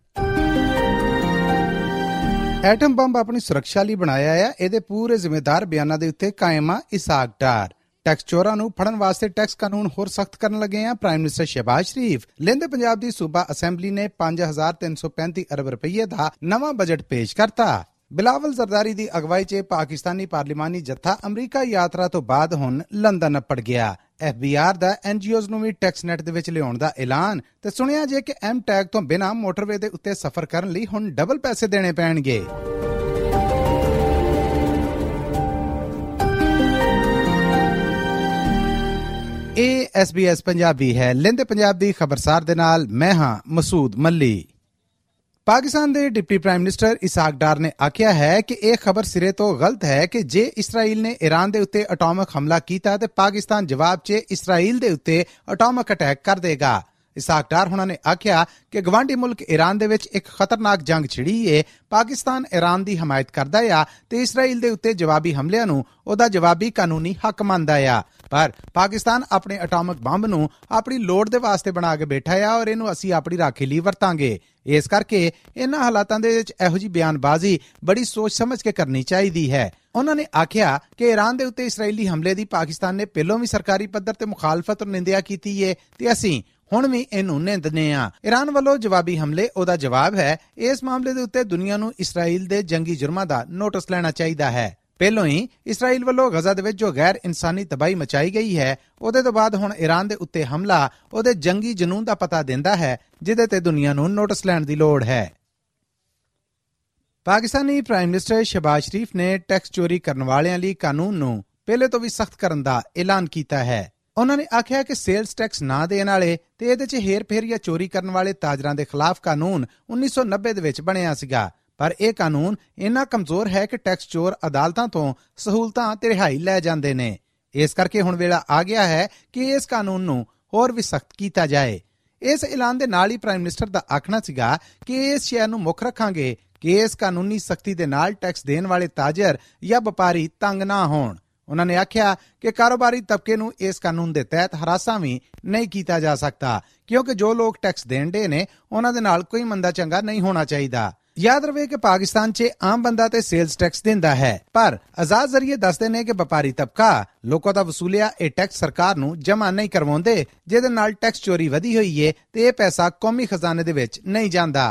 ਐਟਮ ਬੰਬ ਆਪਣੀ ਸੁਰੱਖਿਆ ਲਈ ਬਣਾਇਆ ਹੈ, ਇਹਦੇ ਪੂਰੇ ਜ਼ਿੰਮੇਦਾਰ ਬਿਆਨਾਂ ਦੇ ਉੱਤੇ ਕਾਇਮ ਆ ਇਸਾਕ ਡਾਰ। ਟੈਕਸ ਚੋਰਾਂ ਨੂੰ ਫੜਨ ਵਾਸਤੇ ਟੈਕਸ ਕਾਨੂੰਨ ਹੋਰ ਸਖਤ ਕਰਨ ਲੱਗੇ ਆ ਪ੍ਰਾਈਮ ਮਿਨਿਸਟਰ ਸ਼ਹਿਬਾਜ਼ ਸ਼ਰੀਫ। ਲਹਿੰਦੇ ਪੰਜਾਬ ਦੀ ਸੂਬਾ ਅਸੈਂਬਲੀ ਨੇ 5335 ਅਰਬ ਰੁਪਏ ਦਾ ਨਵਾਂ ਬਜਟ ਪੇਸ਼ ਕਰਤਾ। ਬਿਲਾਵਲ ਜ਼ਰਦਾਰੀ ਦੀ ਅਗਵਾਈ 'ਚ ਪਾਕਿਸਤਾਨੀ ਪਾਰਲੀਮਾਨੀ ਜੱਥਾ ਅਮਰੀਕਾ ਯਾਤਰਾ ਤੋਂ ਬਾਅਦ ਹੁਣ ਲੰਦਨ ਅੱਪੜ ਗਿਆ। FBR ਦਾ NGOs ਨੂੰ ਵੀ ਟੈਕਸ ਨੈਟ ਦੇ ਵਿੱਚ ਲਿਆਉਣ ਦਾ ਐਲਾਨ। ਤੇ ਸੁਣਿਆ ਜੇ ਕਿ M ਟੈਗ ਤੋਂ ਬਿਨਾਂ ਮੋਟਰਵੇ ਦੇ ਉੱਤੇ ਸਫ਼ਰ ਕਰਨ ਲਈ ਹੁਣ ਡਬਲ ਪੈਸੇ ਦੇਣੇ ਪੈਣਗੇ। ਇਹ SBS ਪੰਜਾਬੀ ਹੈ। ਲਹਿੰਦੇ ਪੰਜਾਬ ਦੀ ਖਬਰਸਾਰ ਦੇ ਨਾਲ ਮੈਂ ਹਾਂ ਮਸੂਦ ਮੱਲੀ। ਪਾਕਿਸਤਾਨ ਦੇ deputy prime minister Ishaq Dar ਨੇ ਆਖਿਆ ਹੈ ਕਿ ਇਹ ਖਬਰ ਸਿਰੇ ਤੋਂ ਗਲਤ ਹੈ ਕਿ ਜੇ ਇਸਰਾਈਲ ਨੇ ਈਰਾਨ ਦੇ ਉੱਤੇ ਐਟੋਮਿਕ ਹਮਲਾ ਕੀਤਾ ਤੇ ਪਾਕਿਸਤਾਨ ਜਵਾਬ 'ਚ ਇਸਰਾਈਲ ਦੇ ਉੱਤੇ ਐਟੋਮਿਕ ਅਟੈਕ ਕਰ ਦੇਗਾ। ਇਸਾਕ ਡਾਰ ਹੁਣਾਂ ਨੇ ਆਖਿਆ ਕਿ ਗਵਾਂਢੀ ਮੁਲਕ ਈਰਾਨ ਦੇ ਵਿੱਚ ਇੱਕ ਖਤਰਨਾਕ ਜੰਗ ਛਿੜੀ ਏ। ਪਾਕਿਸਤਾਨ ਈਰਾਨ ਦੀ ਹਮਾਇਤ ਕਰਦਾ ਆ ਤੇ ਇਸਰਾਈਲ ਦੇ ਉੱਤੇ ਜਵਾਬੀ ਹਮਲਿਆਂ ਨੂੰ ਉਹਦਾ ਜਵਾਬੀ ਕਾਨੂੰਨੀ ਹੱਕ ਮੰਨਦਾ ਆ। ਪਰ ਪਾਕਿਸਤਾਨ ਆਪਣੇ ਐਟੋਮਿਕ ਬੰਬ ਨੂੰ ਆਪਣੀ ਲੋੜ ਦੇ ਵਾਸਤੇ ਬਣਾ ਕੇ ਬੈਠਾ ਆ ਔਰ ਇਹਨੂੰ ਅਸੀਂ ਆਪਣੀ ਰਾਖੀ ਲਈ ਵਰਤਾਂਗੇ। ਇਸ ਕਰਕੇ ਇਹਨਾਂ ਹਾਲਾਤਾਂ ਦੇ ਵਿੱਚ ਇਹੋ ਜਿਹੀ ਬਿਆਨਬਾਜ਼ੀ ਬੜੀ ਸੋਚ ਸਮਝ ਕੇ ਕਰਨੀ ਚਾਹੀਦੀ ਹੈ। ਉਹਨਾਂ ਨੇ ਆਖਿਆ ਕਿ ਈਰਾਨ ਦੇ ਉੱਤੇ ਇਸਰਾਈਲੀ ਹਮਲੇ ਦੀ ਪਾਕਿਸਤਾਨ ਨੇ ਪਹਿਲਾਂ ਵੀ ਸਰਕਾਰੀ ਪੱਧਰ ਤੇ ਮੁਖਾਲਫਤ ਔਰ ਨਿੰਦਿਆ ਕੀਤੀ ਹੈ ਤੇ ਅਸੀਂ ਹੁਣ ਵੀ ਇਹਨੂੰ ਨਿੰਦਦੇ ਹਾਂ। ਈਰਾਨ ਵੱਲੋਂ ਜਵਾਬੀ ਹਮਲੇ ਉਹਦਾ ਜਵਾਬ ਹੈ। ਇਸ ਮਾਮਲੇ ਦੇ ਉੱਤੇ ਦੁਨੀਆ ਨੂੰ ਇਸਰਾਈਲ ਦੇ ਜੰਗੀ ਜੁਰਮਾਂ ਦਾ ਨੋਟਿਸ ਲੈਣਾ ਚਾਹੀਦਾ ਹੈ। ਪਹਿਲੋਂ ਹੀ ਇਸਰਾਈਲ ਵੱਲੋਂ ਗਜ਼ਾ ਦੇ ਵਿੱਚ ਜੋ ਗੈਰ ਇਨਸਾਨੀ ਤਬਾਹੀ ਮਚਾਈ ਗਈ ਹੈ, ਉਹਦੇ ਤੋਂ ਬਾਅਦ ਹੁਣ ਈਰਾਨ ਦੇ ਉੱਤੇ ਹਮਲਾ ਉਹਦੇ ਜੰਗੀ ਜਨੂਨ ਦਾ ਪਤਾ ਦਿੰਦਾ ਹੈ, ਜਿਹਦੇ ਤੇ ਦੁਨੀਆ ਨੂੰ ਨੋਟਿਸ ਲੈਣ ਦੀ ਲੋੜ ਹੈ। ਪਾਕਿਸਤਾਨੀ ਪ੍ਰਾਈਮ ਮਿਨਿਸਟਰ ਸ਼ਹਿਬਾਜ਼ ਸ਼ਰੀਫ ਨੇ ਟੈਕਸ ਚੋਰੀ ਕਰਨ ਵਾਲਿਆਂ ਲਈ ਕਾਨੂੰਨ ਨੂੰ ਪਹਿਲੇ ਤੋਂ ਵੀ ਸਖਤ ਕਰਨ ਦਾ ਐਲਾਨ ਕੀਤਾ ਹੈ। ਉਹਨਾਂ ਨੇ ਆਖਿਆ ਕਿ ਸੇਲਸ ਟੈਕਸ ਨਾ ਦੇਣ ਵਾਲੇ ਤੇ ਇਹਦੇ 'ਚ ਹੇਰ-ਫੇਰ ਜਾਂ ਚੋਰੀ ਕਰਨ ਵਾਲੇ ਤਾਜਰਾਂ ਦੇ ਖਿਲਾਫ ਕਾਨੂੰਨ 1990 ਦੇ ਵਿੱਚ ਬਣਿਆ ਸੀਗਾ, ਪਰ ਇਹ ਕਾਨੂੰਨ ਇੰਨਾ ਕਮਜ਼ੋਰ ਹੈ ਕਿ ਟੈਕਸ ਚੋਰ ਅਦਾਲਤਾਂ ਤੋਂ ਸਹੂਲਤਾਂ ਤੇ ਰਿਹਾਈ ਲੈ ਜਾਂਦੇ ਨੇ। ਇਸ ਕਰਕੇ ਹੁਣ ਵੇਲਾ ਆ ਗਿਆ ਹੈ ਕਿ ਇਸ ਕਾਨੂੰਨ ਨੂੰ ਹੋਰ ਵੀ ਸਖਤ ਕੀਤਾ ਜਾਏ। ਇਸ ਐਲਾਨ ਦੇ ਨਾਲ ਹੀ ਪ੍ਰਾਈਮ ਮਿਨਿਸਟਰ ਦਾ ਆਖਣਾ ਸੀਗਾ ਕਿ ਇਸ ਸ਼ਹਿਰ ਨੂੰ ਮੁੱਖ ਰੱਖਾਂਗੇ ਕਿ ਇਸ ਕਾਨੂੰਨੀ ਸਖਤੀ ਦੇ ਨਾਲ ਟੈਕਸ ਦੇਣ ਵਾਲੇ ਤਾਜਰ ਜਾਂ ਵਪਾਰੀ ਤੰਗ ਨਾ ਹੋਣ। ਉਹਨਾਂ ਨੇ ਆਖਿਆ ਕਿ ਕਾਰੋਬਾਰੀ ਤਬਕੇ ਨੂੰ ਇਸ ਕਾਨੂੰਨ ਦੇ ਤਹਿਤ ਹਰਾਸਾਂ ਵੀ ਨਹੀਂ ਕੀਤਾ ਜਾ ਸਕਦਾ, ਕਿਉਂਕਿ ਜੋ ਲੋਕ ਟੈਕਸ ਦੇਣ ਦੇ ਨੇ ਉਹਨਾਂ ਦੇ ਨਾਲ ਕੋਈ ਮੰਦਾ ਚੰਗਾ ਨਹੀਂ ਹੋਣਾ ਚਾਹੀਦਾ। ਯਾਦ ਰਵੇ ਕਿ ਪਾਕਿਸਤਾਨ 'ਚ ਆਮ ਬੰਦਾ ਤੇ ਸੇਲਸ ਟੈਕਸ ਦਿੰਦਾ ਹੈ, ਪਰ ਆਜ਼ਾਦ ਜ਼ਰੀਏ ਦੱਸਦੇ ਨੇ ਕਿ ਵਪਾਰੀ ਤਬਕਾ ਲੋਕਾਂ ਦਾ ਵਸੂਲਿਆ ਇਹ ਟੈਕਸ ਸਰਕਾਰ ਨੂੰ ਜਮ੍ਹਾਂ ਨਹੀਂ ਕਰਵਾਉਂਦੇ, ਜਿਹਦੇ ਨਾਲ ਟੈਕਸ ਚੋਰੀ ਵਧੀ ਹੋਈ ਏ ਤੇ ਇਹ ਪੈਸਾ ਕੌਮੀ ਖਜ਼ਾਨੇ ਦੇ ਵਿੱਚ ਨਹੀਂ ਜਾਂਦਾ।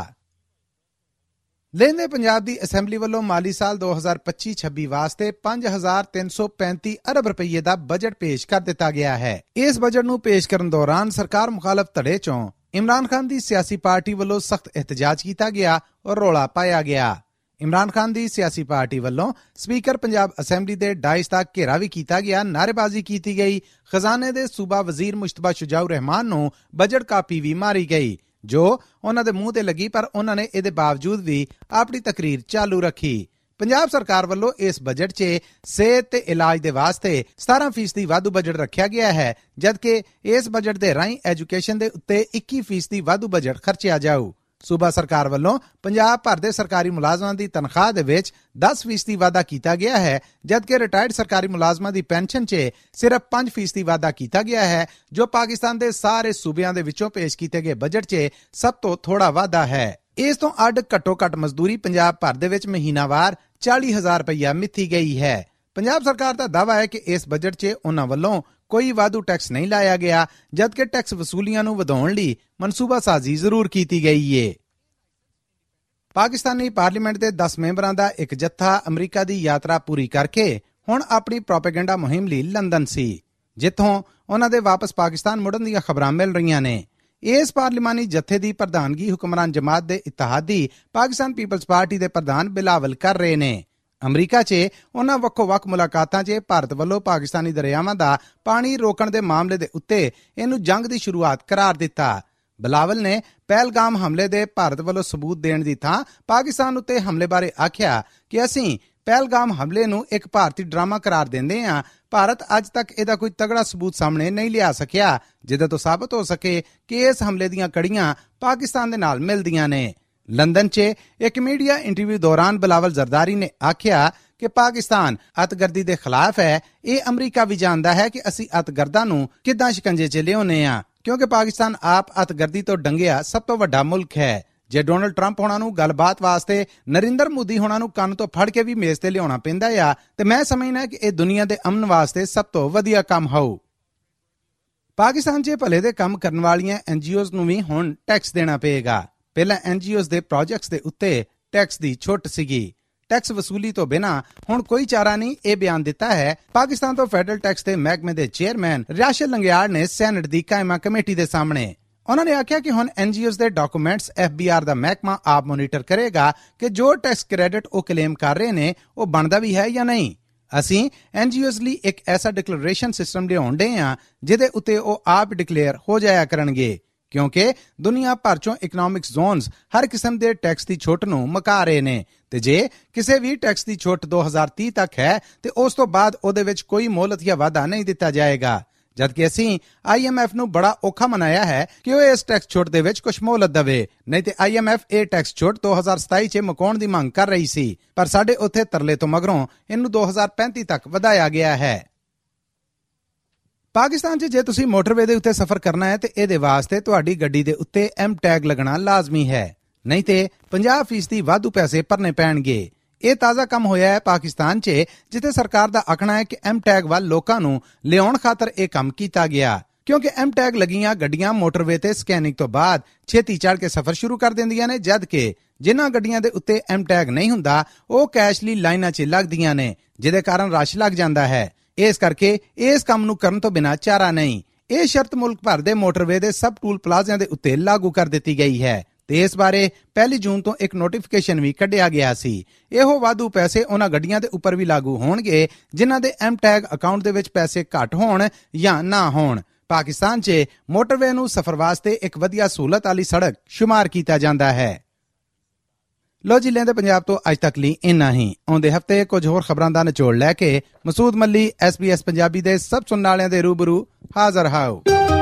ਲਹਿੰਦੇ ਪੰਜਾਬ ਦੀ ਅਸੈਂਬਲੀ ਵੱਲੋਂ ਮਾਲੀ ਸਾਲ 2025-26 ਵਾਸਤੇ 5335 ਅਰਬ ਰੁਪਏ ਦਾ ਬਜਟ ਪੇਸ਼ ਕਰ ਦਿੱਤਾ ਗਿਆ ਹੈ। ਇਸ ਬਜਟ ਨੂੰ ਪੇਸ਼ ਕਰਨ ਦੌਰਾਨ ਸਰਕਾਰ ਮੁਖਾਲਫ ਧੜੇ 'ਚੋਂ ਇਮਰਾਨ ਖਾਨ ਦੀ ਸਿਆਸੀ ਪਾਰਟੀ ਵੱਲੋਂ ਸਖਤ ਇਹਤਜਾਜ ਕੀਤਾ ਗਿਆ ਔਰ ਰੌਲਾ ਪਾਇਆ ਗਿਆ। ਇਮਰਾਨ ਖਾਨ ਦੀ ਸਿਆਸੀ ਪਾਰਟੀ ਵੱਲੋਂ ਸਪੀਕਰ ਪੰਜਾਬ ਅਸੈਂਬਲੀ ਦੇ ਡਾਇਸ ਤੱਕ ਘੇਰਾ ਵੀ ਕੀਤਾ ਗਿਆ, ਨਾਅਰੇਬਾਜ਼ੀ ਕੀਤੀ ਗਈ। ਖਜ਼ਾਨੇ ਦੇ ਸੂਬਾ ਵਜ਼ੀਰ ਮੁਸ਼ਤਬਾ ਸ਼ੁਜਾਉਰ ਰਹਿਮਾਨ ਨੂੰ ਬਜਟ ਕਾਪੀ ਵੀ ਮਾਰੀ ਗਈ ਜੋ ਉਹਨਾਂ ਦੇ ਮੂੰਹ ਤੇ ਲੱਗੀ, ਪਰ ਉਹਨਾਂ ਨੇ ਇਹਦੇ ਬਾਵਜੂਦ ਵੀ ਆਪਣੀ ਤਕਰੀਰ ਚਾਲੂ ਰੱਖੀ। ਪੰਜਾਬ ਸਰਕਾਰ ਵੱਲੋਂ ਇਸ ਬਜਟ 'ਚ ਸਿਹਤ ਤੇ ਇਲਾਜ ਦੇ ਵਾਸਤੇ 17% ਵਾਧੂ ਬਜਟ ਰੱਖਿਆ ਗਿਆ ਹੈ, ਜਦਕਿ ਇਸ ਬਜਟ ਦੇ ਰਾਹੀਂ ਐਜੂਕੇਸ਼ਨ ਦੇ ਉੱਤੇ 21% ਵਾਧੂ ਬਜਟ ਖਰਚਿਆ ਜਾਊ। ਸੂਬਾ ਸਰਕਾਰ ਵੱਲੋਂ ਪੰਜਾਬ ਭਰ ਦੇ ਸਰਕਾਰੀ ਮੁਲਾਜ਼ਮਾਂ ਦੀ ਤਨਖਾਹ ਦੇ ਵਿੱਚ 10% ਵਾਧਾ ਕੀਤਾ ਗਿਆ ਹੈ, ਜਦਕਿ ਰਿਟਾਇਰਡ ਸਰਕਾਰੀ ਮੁਲਾਜ਼ਮਾਂ ਦੀ ਪੈਨਸ਼ਨ 'ਚ ਸਿਰਫ 5% ਵਾਧਾ ਕੀਤਾ ਗਿਆ ਹੈ, ਜੋ ਪਾਕਿਸਤਾਨ ਦੇ ਸਾਰੇ ਸੂਬਿਆਂ ਦੇ ਵਿੱਚੋਂ ਪੇਸ਼ ਕੀਤੇ ਗਏ ਬਜਟ 'ਚ ਸਭ ਤੋਂ ਥੋੜਾ ਵਾਧਾ ਹੈ। ਇਸ ਤੋਂ ਅੱਡ ਘੱਟੋ-ਘੱਟ ਮਜ਼ਦੂਰੀ ਪੰਜਾਬ ਭਰ ਦੇ ਵਿੱਚ ਮਹੀਨਾਵਾਰ 40,000 ਰੁਪਇਆ ਮਿੱਥੀ ਗਈ ਹੈ। ਪੰਜਾਬ ਸਰਕਾਰ ਦਾ ਦਾਅਵਾ ਹੈ ਕਿ ਇਸ ਬਜਟ 'ਚ ਉਹਨਾਂ ਵੱਲੋਂ ਕੋਈ ਵਾਧੂ ਟੈਕਸ ਨਹੀਂ ਲਾਇਆ ਗਿਆ, ਜਦਕਿ ਟੈਕਸ ਵਸੂਲੀਆਂ ਨੂੰ ਵਧਾਉਣ ਲਈ ਮਨਸੂਬਾ ਸਾਜ਼ੀ ਜ਼ਰੂਰ ਕੀਤੀ ਗਈ ਏ। ਪਾਕਿਸਤਾਨੀ ਪਾਰਲੀਮੈਂਟ ਦੇ 10 ਮੈਂਬਰਾਂ ਦਾ ਇੱਕ ਜੱਥਾ ਅਮਰੀਕਾ ਦੀ ਯਾਤਰਾ ਪੂਰੀ ਕਰਕੇ ਹੁਣ ਆਪਣੀ ਪ੍ਰੋਪੇਗੈਂਡਾ ਮੁਹਿੰਮ ਲਈ ਲੰਡਨ ਸੀ, ਜਿੱਥੋਂ ਉਹਨਾਂ ਦੇ ਵਾਪਸ ਪਾਕਿਸਤਾਨ ਮੁੜਨ ਦੀਆਂ ਖਬਰਾਂ ਮਿਲ ਰਹੀਆਂ ਨੇ। ਇਸ ਪਾਰਲੀਮਾਨੀ ਜੱਥੇ ਦੀ ਪ੍ਰਧਾਨਗੀ ਹੁਕਮਰਾਨ ਜਮਾਤ ਦੇ ਇਤਿਹਾਦੀ ਪਾਕਿਸਤਾਨ ਪੀਪਲਜ਼ ਪਾਰਟੀ ਦੇ ਪ੍ਰਧਾਨ ਬਿਲਾਵਲ ਕਰ ਰਹੇ ਨੇ। ਅਮਰੀਕਾ 'ਚ ਉਹਨਾਂ ਵੱਖੋ-ਵੱਖ ਮੁਲਾਕਾਤਾਂ 'ਚ ਭਾਰਤ ਵੱਲੋਂ ਪਾਕਿਸਤਾਨੀ ਦਰਿਆਵਾਂ ਦਾ ਪਾਣੀ ਰੋਕਣ ਦੇ ਮਾਮਲੇ ਦੇ ਉੱਤੇ ਇਹਨੂੰ ਜੰਗ ਦੀ ਸ਼ੁਰੂਆਤ ਕਰਾਰ ਦਿੱਤਾ। ਬਿਲਾਵਲ ਨੇ ਪਹਿਲਗਾਮ ਹਮਲੇ ਦੇ ਭਾਰਤ ਵੱਲੋਂ ਸਬੂਤ ਦੇਣ ਦੀ ਥਾਂ ਪਾਕਿਸਤਾਨ ਉੱਤੇ ਹਮਲੇ ਬਾਰੇ ਆਖਿਆ ਕਿ ਅਸੀਂ ਪਹਿਲਗਾਮ ਹਮਲੇ ਨੂੰ ਇੱਕ ਭਾਰਤੀ ਡਰਾਮਾ ਕਰਾਰ ਦਿੰਦੇ ਹਾਂ। ਭਾਰਤ ਅੱਜ ਤੱਕ ਇਹਦਾ ਕੋਈ ਤਗੜਾ ਸਬੂਤ ਸਾਹਮਣੇ ਨਹੀਂ ਲਿਆ ਸਕਿਆ, ਜਿਹਦੇ ਤੋਂ ਸਾਬਤ ਹੋ ਸਕੇ ਕਿ ਇਸ ਹਮਲੇ ਦੀਆਂ ਕੜੀਆਂ ਪਾਕਿਸਤਾਨ ਦੇ ਨਾਲ ਮਿਲਦੀਆਂ ਨੇ। ਲੰਡਨ 'ਚ ਇੱਕ ਮੀਡੀਆ ਇੰਟਰਵਿਊ ਦੌਰਾਨ ਬਿਲਾਵਲ ਜ਼ਰਦਾਰੀ ਨੇ ਆਖਿਆ ਕਿ ਪਾਕਿਸਤਾਨ ਅਤਗਰਦੀ ਦੇ ਖਿਲਾਫ ਹੈ। ਇਹ ਅਮਰੀਕਾ ਵੀ ਜਾਣਦਾ ਹੈ ਕਿ ਅਸੀਂ ਅਤਗਰਦਾਂ ਨੂੰ ਕਿੱਦਾਂ ਸ਼ਿਕੰਜੇ 'ਚ ਲਿਆਉਂਦੇ ਹਾਂ, ਕਿਉਂਕਿ ਪਾਕਿਸਤਾਨ ਆਪ ਅਤਗਰਦੀ ਤੋਂ ਡੰਗਿਆ ਸਭ ਤੋਂ ਵੱਡਾ ਮੁਲਕ ਹੈ। ਜੇ ਡੋਨਲਡ ਟਰੰਪ ਹੋਣਾ ਨੂੰ ਗੱਲਬਾਤ ਵਾਸਤੇ ਨਰਿੰਦਰ ਮੋਦੀ ਹੋਣਾ ਨੂੰ ਕੰਨ ਤੋਂ ਫੜ ਕੇ ਵੀ ਮੇਜ਼ ਤੇ ਲਿਆਉਣਾ ਪੈਂਦਾ ਆ, ਤੇ ਮੈਂ ਸਮਝਦਾ ਕਿ ਇਹ ਦੁਨੀਆ ਦੇ ਅਮਨ ਵਾਸਤੇ ਸਭ ਤੋਂ ਵਧੀਆ ਕੰਮ ਹੋਊ। ਪਾਕਿਸਤਾਨ 'ਚ ਭਲੇ ਦੇ ਕੰਮ ਕਰਨ ਵਾਲੀਆਂ NGOs ਨੂੰ ਵੀ ਹੁਣ ਟੈਕਸ ਦੇਣਾ ਪਏਗਾ। ਪਹਿਲਾਂ NGOs ਦੇ ਪ੍ਰੋਜੈਕਟਸ ਦੇ ਉੱਤੇ ਟੈਕਸ ਦੀ ਛੁੱਟ ਸੀਗੀ। ਟੈਕਸ ਵਸੂਲੀ ਤੋਂ ਬਿਨਾਂ ਹੁਣ ਕੋਈ ਚਾਰਾ ਨਹੀਂ, ਇਹ ਬਿਆਨ ਦਿੱਤਾ ਹੈ ਪਾਕਿਸਤਾਨ ਤੋਂ ਫੈਡਰਲ ਟੈਕਸ ਦੇ ਮਹਿਕਮੇ ਦੇ ਚੇਅਰਮੈਨ ਰਿਆਸ਼ਦ ਲੰਗਿਆੜ ਨੇ ਸੈਨੇਟ ਦੀ ਕਾਇਮਾ ਕਮੇਟੀ ਦੇ ਸਾਹਮਣੇ। ਉਹਨਾਂ ਨੇ ਆਖਿਆ ਕਿ ਹੁਣ NGOs ਦੇ ਡਾਕੂਮੈਂਟਸ FBR ਦਾ ਮਹਿਕਮਾ ਆਪ ਮੋਨੀਟਰ ਕਰੇਗਾ ਕਿ ਜੋ ਟੈਕਸ ਕ੍ਰੈਡਿਟ ਉਹ ਕਲੇਮ ਕਰ ਰਹੇ ਨੇ ਉਹ ਬਣਦਾ ਵੀ ਹੈ ਜਾਂ ਨਹੀਂ। ਅਸੀਂ NGOs ਲਈ ਇੱਕ ਐਸਾ ਡਿਕਲੇਰੇਸ਼ਨ ਸਿਸਟਮ ਲਿਆਉਣ ਦੇ ਹਾਂ ਜਿਹਦੇ ਉੱਤੇ ਉਹ ਆਪ ਡਿਕਲੇਅਰ ਹੋ ਜਾਇਆ ਕਰਨਗੇ, ਕਿਉਂਕਿ ਦੁਨੀਆ ਭਰ ਚੋਂ ਇਕਨੋਮਿਕ ਜ਼ੋਨਸ ਹਰ ਕਿਸਮ ਦੇ ਟੈਕਸ ਦੀ ਛੋਟ ਨੂੰ ਮੁਕਾ ਰਹੇ ਨੇ, ਤੇ ਜੇ ਕਿਸੇ ਵੀ ਟੈਕਸ ਦੀ ਛੋਟ 2030 ਤੱਕ ਹੈ ਤੇ ਉਸ ਤੋਂ ਬਾਅਦ ਉਹਦੇ ਵਿੱਚ ਕੋਈ ਮੋਹਲਤ ਜਾਂ ਵਾਧਾ ਨਹੀਂ ਦਿੱਤਾ ਜਾਏਗਾ। ਜਦਕਿ ਅਸੀਂ IMF ਨੂੰ ਬੜਾ ਔਖਾ ਮਨਾਇਆ ਹੈ ਕਿ ਉਹ ਇਸ ਟੈਕਸ ਛੋਟ ਦੇ ਵਿੱਚ ਕੁਝ ਮੋਹਲਤ ਦੇਵੇ, ਨਹੀਂ ਤੇ IMF ਇਹ ਟੈਕਸ ਛੋਟ 2027 'ਚ ਮੁਕਾਉਣ ਦੀ ਮੰਗ ਕਰ ਰਹੀ ਸੀ, ਪਰ ਸਾਡੇ ਉੱਥੇ ਤਰਲੇ ਤੋਂ ਮਗਰੋਂ ਇਹਨੂੰ 2035 ਤੱਕ ਵਧਾਇਆ ਗਿਆ ਹੈ। ਪਾਕਿਸਤਾਨ 'ਚ ਜੇ ਤੁਸੀਂ ਮੋਟਰਵੇ ਦੇ ਉੱਤੇ ਸਫ਼ਰ ਕਰਨਾ ਹੈ ਤੇ ਇਹਦੇ ਵਾਸਤੇ ਤੁਹਾਡੀ ਗੱਡੀ ਦੇ ਉੱਤੇ M ਟੈਗ ਲੱਗਣਾ ਲਾਜ਼ਮੀ ਹੈ, ਨਹੀਂ ਤੇ 50% ਵਾਧੂ ਪੈਸੇ ਭਰਨੇ ਪੈਣਗੇ। ਇਹ ਤਾਜ਼ਾ ਕੰਮ ਹੋਇਆ ਹੈ ਪਾਕਿਸਤਾਨ 'ਚ, ਜਿੱਥੇ ਸਰਕਾਰ ਦਾ ਆਖਣਾ ਹੈ ਕਿ M ਟੈਗ ਵੱਲ ਲੋਕਾਂ ਨੂੰ ਲਿਆਉਣ ਖਾਤਰ ਇਹ ਕੰਮ ਕੀਤਾ ਗਿਆ, ਕਿਉਂਕਿ M ਟੈਗ ਲੱਗੀਆਂ ਗੱਡੀਆਂ ਮੋਟਰਵੇ ਤੇ ਸਕੈਨਿੰਗ ਤੋਂ ਬਾਅਦ ਛੇਤੀ ਚੜ੍ਹ ਕੇ ਸਫ਼ਰ ਸ਼ੁਰੂ ਕਰ ਦਿੰਦੀਆਂ ਨੇ, ਜਦਕਿ ਜਿਨ੍ਹਾਂ ਗੱਡੀਆਂ ਦੇ ਉੱਤੇ M ਟੈਗ ਨਹੀਂ ਹੁੰਦਾ ਉਹ ਕੈਸ਼ ਲਈ ਲਾਈਨਾਂ 'ਚ ਲੱਗਦੀਆਂ ਨੇ, ਜਿਹਦੇ ਕਾਰਨ ਰਸ਼ ਲੱਗ ਜਾਂਦਾ ਹੈ। ਇਸ ਕਰਕੇ ਇਸ ਕੰਮ ਨੂੰ ਕਰਨ ਤੋਂ ਬਿਨਾਂ ਚਾਰਾ ਨਹੀਂ। ਇਹ ਸ਼ਰਤ ਮੁਲਕ ਭਰ ਦੇ ਮੋਟਰਵੇ ਦੇ ਸਬ ਟੂਲ ਪਲਾਜ਼ਿਆਂ ਦੇ ਉੱਤੇ ਲਾਗੂ ਕਰ ਦਿੱਤੀ ਗਈ ਹੈ ਤੇ ਇਸ ਬਾਰੇ 1 ਜੂਨ ਤੋਂ ਇੱਕ ਨੋਟੀਫਿਕੇਸ਼ਨ ਵੀ ਕੱਢਿਆ ਗਿਆ ਸੀ। ਇਹੋ ਵਾਧੂ ਪੈਸੇ ਉਹਨਾਂ ਗੱਡੀਆਂ ਦੇ ਉੱਪਰ ਵੀ ਲਾਗੂ ਹੋਣਗੇ ਜਿਨ੍ਹਾਂ ਦੇ M ਟੈਗ ਅਕਾਊਂਟ ਦੇ ਵਿੱਚ ਪੈਸੇ ਘੱਟ ਹੋਣ ਜਾਂ ਨਾ ਹੋਣ। ਪਾਕਿਸਤਾਨ 'ਚ ਮੋਟਰਵੇ ਨੂੰ ਸਫ਼ਰ ਵਾਸਤੇ ਇੱਕ ਵਧੀਆ ਸਹੂਲਤ ਵਾਲੀ ਸੜਕ ਸ਼ੁਮਾਰ ਕੀਤਾ ਜਾਂਦਾ ਹੈ। ਲੋ ਜੀ, ਲੈਂਦੇ ਪੰਜਾਬ ਤੋਂ ਅੱਜ ਤੱਕ ਲਈ ਇੰਨਾ ਹੀ। ਆਉਂਦੇ ਹਫ਼ਤੇ ਕੁਝ ਹੋਰ ਖਬਰਾਂ ਦਾ ਨਿਚੋੜ ਲੈ ਕੇ ਮਸੂਦ ਮੱਲੀ SBS ਪੰਜਾਬੀ ਦੇ ਸਭ ਸੁਣਨ ਵਾਲਿਆਂ ਦੇ ਰੂਬਰੂ ਹਾਜ਼ਰ ਹਾਓ।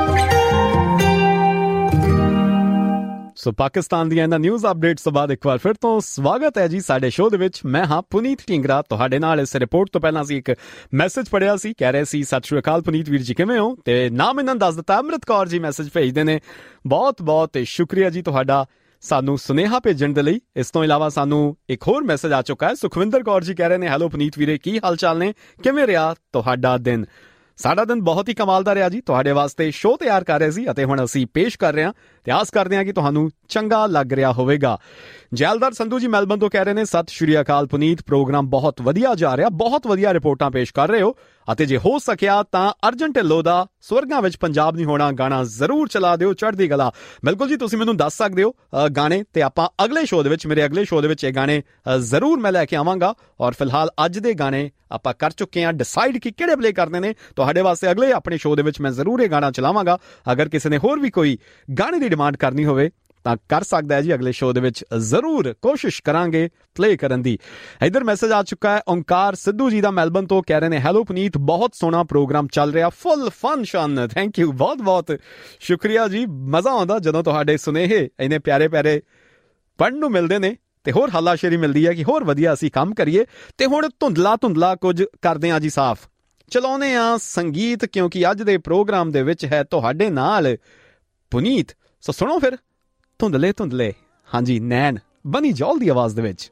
ਸੋ ਪਾਕਿਸਤਾਨ ਦੀਆਂ ਇਹਨਾਂ ਨਿਊਜ਼ ਅਪਡੇਟਸ ਤੋਂ ਬਾਅਦ ਇੱਕ ਵਾਰ ਫਿਰ ਤੋਂ ਸਵਾਗਤ ਹੈ ਜੀ ਸਾਡੇ ਸ਼ੋਅ ਦੇ ਵਿੱਚ। ਮੈਂ ਹਾਂ ਪੁਨੀਤ ਢਿੰਗਰਾ ਤੁਹਾਡੇ ਨਾਲ। ਇਸ ਰਿਪੋਰਟ ਤੋਂ ਪਹਿਲਾਂ ਅਸੀਂ ਇੱਕ ਮੈਸੇਜ ਪੜ੍ਹਿਆ ਸੀ, ਕਹਿ ਰਹੇ ਸੀ ਸਤਿ ਸ਼੍ਰੀ ਅਕਾਲ ਪੁਨੀਤ ਵੀਰ ਜੀ, ਕਿਵੇਂ ਹੋ? ਤੇ ਨਾਮ ਇਹਨਾਂ ਦੱਸ ਦਿੱਤਾ, ਅੰਮ੍ਰਿਤ ਕੌਰ ਜੀ ਮੈਸੇਜ ਭੇਜਦੇ ਨੇ। ਬਹੁਤ ਬਹੁਤ ਸ਼ੁਕਰੀਆ ਜੀ ਤੁਹਾਡਾ ਸਾਨੂੰ ਸੁਨੇਹਾ ਭੇਜਣ ਦੇ ਲਈ। ਇਸ ਤੋਂ ਇਲਾਵਾ ਸਾਨੂੰ ਇੱਕ ਹੋਰ ਮੈਸੇਜ ਆ ਚੁੱਕਾ ਹੈ। ਸੁਖਵਿੰਦਰ ਕੌਰ ਜੀ ਕਹਿ ਰਹੇ ਨੇ, ਹੈਲੋ ਪੁਨੀਤ ਵੀਰੇ, ਕੀ ਹਾਲ ਚਾਲ ਨੇ? ਕਿਵੇਂ ਰਿਹਾ ਤੁਹਾਡਾ ਦਿਨ? ਸਾਡਾ ਦਿਨ ਬਹੁਤ ਹੀ ਕਮਾਲ ਦਾ ਰਿਹਾ ਜੀ। ਤੁਹਾਡੇ ਵਾਸਤੇ ਸ਼ੋਅ ਤਿਆਰ ਕਰ ਰਹੇ ਸੀ ਅਤੇ ਹੁਣ ਅਸੀਂ ਪੇਸ਼ ਕਰ ਰਹੇ ਹਾਂ ਤੇ ਆਸ ਕਰਦੇ ਹਾਂ ਕਿ ਤੁਹਾਨੂੰ ਚੰਗਾ ਲੱਗ ਰਿਹਾ ਹੋਵੇਗਾ। ਜੈਲਦਾਰ ਸੰਧੂ ਜੀ ਮੈਲਬਨ ਤੋਂ ਕਹਿ ਰਹੇ ਨੇ, ਸਤਿ ਸ਼੍ਰੀ ਅਕਾਲ ਪੁਨੀਤ, ਪ੍ਰੋਗਰਾਮ ਬਹੁਤ ਵਧੀਆ ਜਾ ਰਿਹਾ, ਬਹੁਤ ਵਧੀਆ ਰਿਪੋਰਟਾਂ ਪੇਸ਼ ਕਰ ਰਹੇ ਹੋ ਅਤੇ ਜੇ ਹੋ ਸਕਿਆ ਤਾਂ ਅਰਜਨ ਢਿੱਲੋਂ ਦਾ ਸਵਰਗਾਂ ਵਿੱਚ ਪੰਜਾਬ ਨਹੀਂ ਹੋਣਾ ਗਾਣਾ ਜ਼ਰੂਰ ਚਲਾ ਦਿਓ, ਚੜ੍ਹਦੀ ਕਲਾ। ਬਿਲਕੁਲ ਜੀ, ਤੁਸੀਂ ਮੈਨੂੰ ਦੱਸ ਸਕਦੇ ਹੋ ਗਾਣੇ ਤੇ ਆਪਾਂ ਅਗਲੇ ਸ਼ੋਅ ਦੇ ਵਿੱਚ, ਮੇਰੇ ਅਗਲੇ ਸ਼ੋਅ ਦੇ ਵਿੱਚ ਇਹ ਗਾਣੇ ਜ਼ਰੂਰ ਮੈਂ ਲੈ ਕੇ ਆਵਾਂਗਾ। ਔਰ ਫਿਲਹਾਲ ਅੱਜ ਦੇ ਗਾਣੇ ਆਪਾਂ ਕਰ ਚੁੱਕੇ ਹਾਂ ਡਿਸਾਈਡ ਕਿ ਕਿਹੜੇ ਪਲੇ ਕਰਨੇ ਨੇ। ਤੁਹਾਡੇ ਵਾਸਤੇ ਅਗਲੇ ਆਪਣੇ ਸ਼ੋਅ ਦੇ ਵਿੱਚ ਮੈਂ ਜ਼ਰੂਰ ਇਹ ਗਾਣਾ ਚਲਾਵਾਂਗਾ। ਅਗਰ ਕਿਸੇ ਨੇ ਹੋਰ ਵੀ ਕੋਈ ਗਾਣੇ ਦੀ ਡਿਮਾਂਡ ਕਰਨੀ ਹੋਵੇ ਤਾਂ ਕਰ ਸਕਦਾ ਹੈ ਜੀ, ਅਗਲੇ ਸ਼ੋਅ ਦੇ ਵਿੱਚ ਜ਼ਰੂਰ ਕੋਸ਼ਿਸ਼ ਕਰਾਂਗੇ ਪਲੇ ਕਰਨ ਦੀ। ਇੱਧਰ ਮੈਸੇਜ ਆ ਚੁੱਕਾ ਹੈ ਓਂਕਾਰ ਸਿੱਧੂ ਜੀ ਦਾ ਮੈਲਬਨ ਤੋਂ, ਕਹਿ ਰਹੇ ਨੇ, ਹੈਲੋ ਪੁਨੀਤ, ਬਹੁਤ ਸੋਹਣਾ ਪ੍ਰੋਗਰਾਮ ਚੱਲ ਰਿਹਾ, ਫੁੱਲ ਫੰਕਸ਼ਨ। ਥੈਂਕ ਯੂ, ਬਹੁਤ ਬਹੁਤ ਸ਼ੁਕਰੀਆ ਜੀ। ਮਜ਼ਾ ਆਉਂਦਾ ਜਦੋਂ ਤੁਹਾਡੇ ਸੁਨੇਹੇ ਇੰਨੇ ਪਿਆਰੇ ਪਿਆਰੇ ਪੜ੍ਹਨ ਨੂੰ ਮਿਲਦੇ ਨੇ ਤੇ ਹੋਰ ਹੱਲਾਸ਼ੇਰੀ ਮਿਲਦੀ ਹੈ ਕਿ ਹੋਰ ਵਧੀਆ ਅਸੀਂ ਕੰਮ ਕਰੀਏ। ਤੇ ਹੁਣ ਧੁੰਦਲਾ ਕੁਝ ਕਰਦੇ ਹਾਂ ਜੀ ਸਾਫ਼, ਚਲਾਉਂਦੇ ਹਾਂ ਸੰਗੀਤ, ਕਿਉਂਕਿ ਅੱਜ ਦੇ ਪ੍ਰੋਗਰਾਮ ਦੇ ਵਿੱਚ ਹੈ ਤੁਹਾਡੇ ਨਾਲ ਪੁਨੀਤ। ਸੋ ਸੁਣੋ ਫਿਰ ਧੁੰਦਲੇ ਹਾਂਜੀ ਨੈਣ ਬਨੀ ਜੌਲ ਦੀ ਆਵਾਜ਼ ਦੇ ਵਿੱਚ।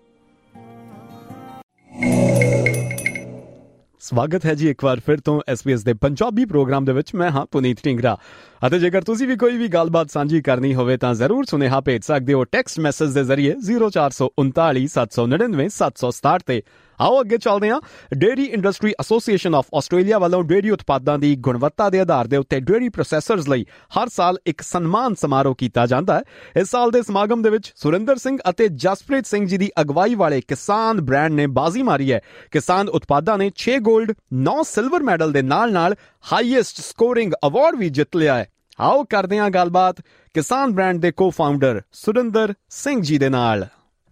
ਸਵਾਗਤ ਹੈ ਜੀ ਇੱਕ ਵਾਰ ਫਿਰ ਤੋਂ SBS ਦੇ ਪੰਜਾਬੀ ਪ੍ਰੋਗਰਾਮ ਦੇ ਵਿੱਚ। ਮੈਂ ਹਾਂ ਪੁਨੀਤ ਢਿੰਗਰਾ ਅਤੇ ਜੇਕਰ ਤੁਸੀਂ ਵੀ ਕੋਈ ਵੀ ਗੱਲਬਾਤ ਸਾਂਝੀ ਕਰਨੀ ਹੋਵੇ ਤਾਂ ਜ਼ਰੂਰ ਸੁਨੇਹਾ ਭੇਜ ਸਕਦੇ ਹੋ ਟੈਕਸਟ ਮੈਸੇਜ ਦੇ ਜ਼ਰੀਏ 0439 799 767 ਤੇ। ਆਓ ਅੱਗੇ ਚੱਲਦੇ ਹਾਂ। Dairy industry association of Australia ਵੱਲੋਂ ਡੇਅਰੀ ਉਤਪਾਦਾਂ ਦੀ ਗੁਣਵੱਤਾ ਦੇ ਆਧਾਰ ਦੇ ਉੱਤੇ ਡੇਅਰੀ ਪ੍ਰੋਸੈਸਰਜ਼ ਲਈ ਹਰ ਸਾਲ ਇੱਕ ਸਨਮਾਨ ਸਮਾਰੋਹ ਕੀਤਾ ਜਾਂਦਾ ਹੈ। ਇਸ ਸਾਲ ਦੇ ਸਮਾਗਮ ਦੇ ਵਿੱਚ ਸੁਰਿੰਦਰ ਸਿੰਘ ਅਤੇ ਜਸਪ੍ਰੀਤ ਸਿੰਘ ਜੀ ਦੀ ਅਗਵਾਈ ਵਾਲੇ ਕਿਸਾਨ ਬ੍ਰਾਂਡ ਨੇ ਬਾਜ਼ੀ ਮਾਰੀ ਹੈ। ਕਿਸਾਨ ਉਤਪਾਦਾਂ ਨੇ 6 ਗੋਲਡ 9 ਸਿਲਵਰ ਮੈਡਲ ਦੇ ਨਾਲ ਹਾਈਐਸਟ ਸਕੋਰਿੰਗ ਅਵਾਰਡ ਵੀ ਜਿੱਤ ਲਿਆ ਹੈ। ਆਓ ਕਰਦੇ ਹਾਂ ਗੱਲਬਾਤ ਕਿਸਾਨ ਬ੍ਰਾਂਡ ਦੇ ਕੋ-ਫਾਊਂਡਰ ਸੁਰਿੰਦਰ ਸਿੰਘ ਜੀ ਦੇ ਨਾਲ।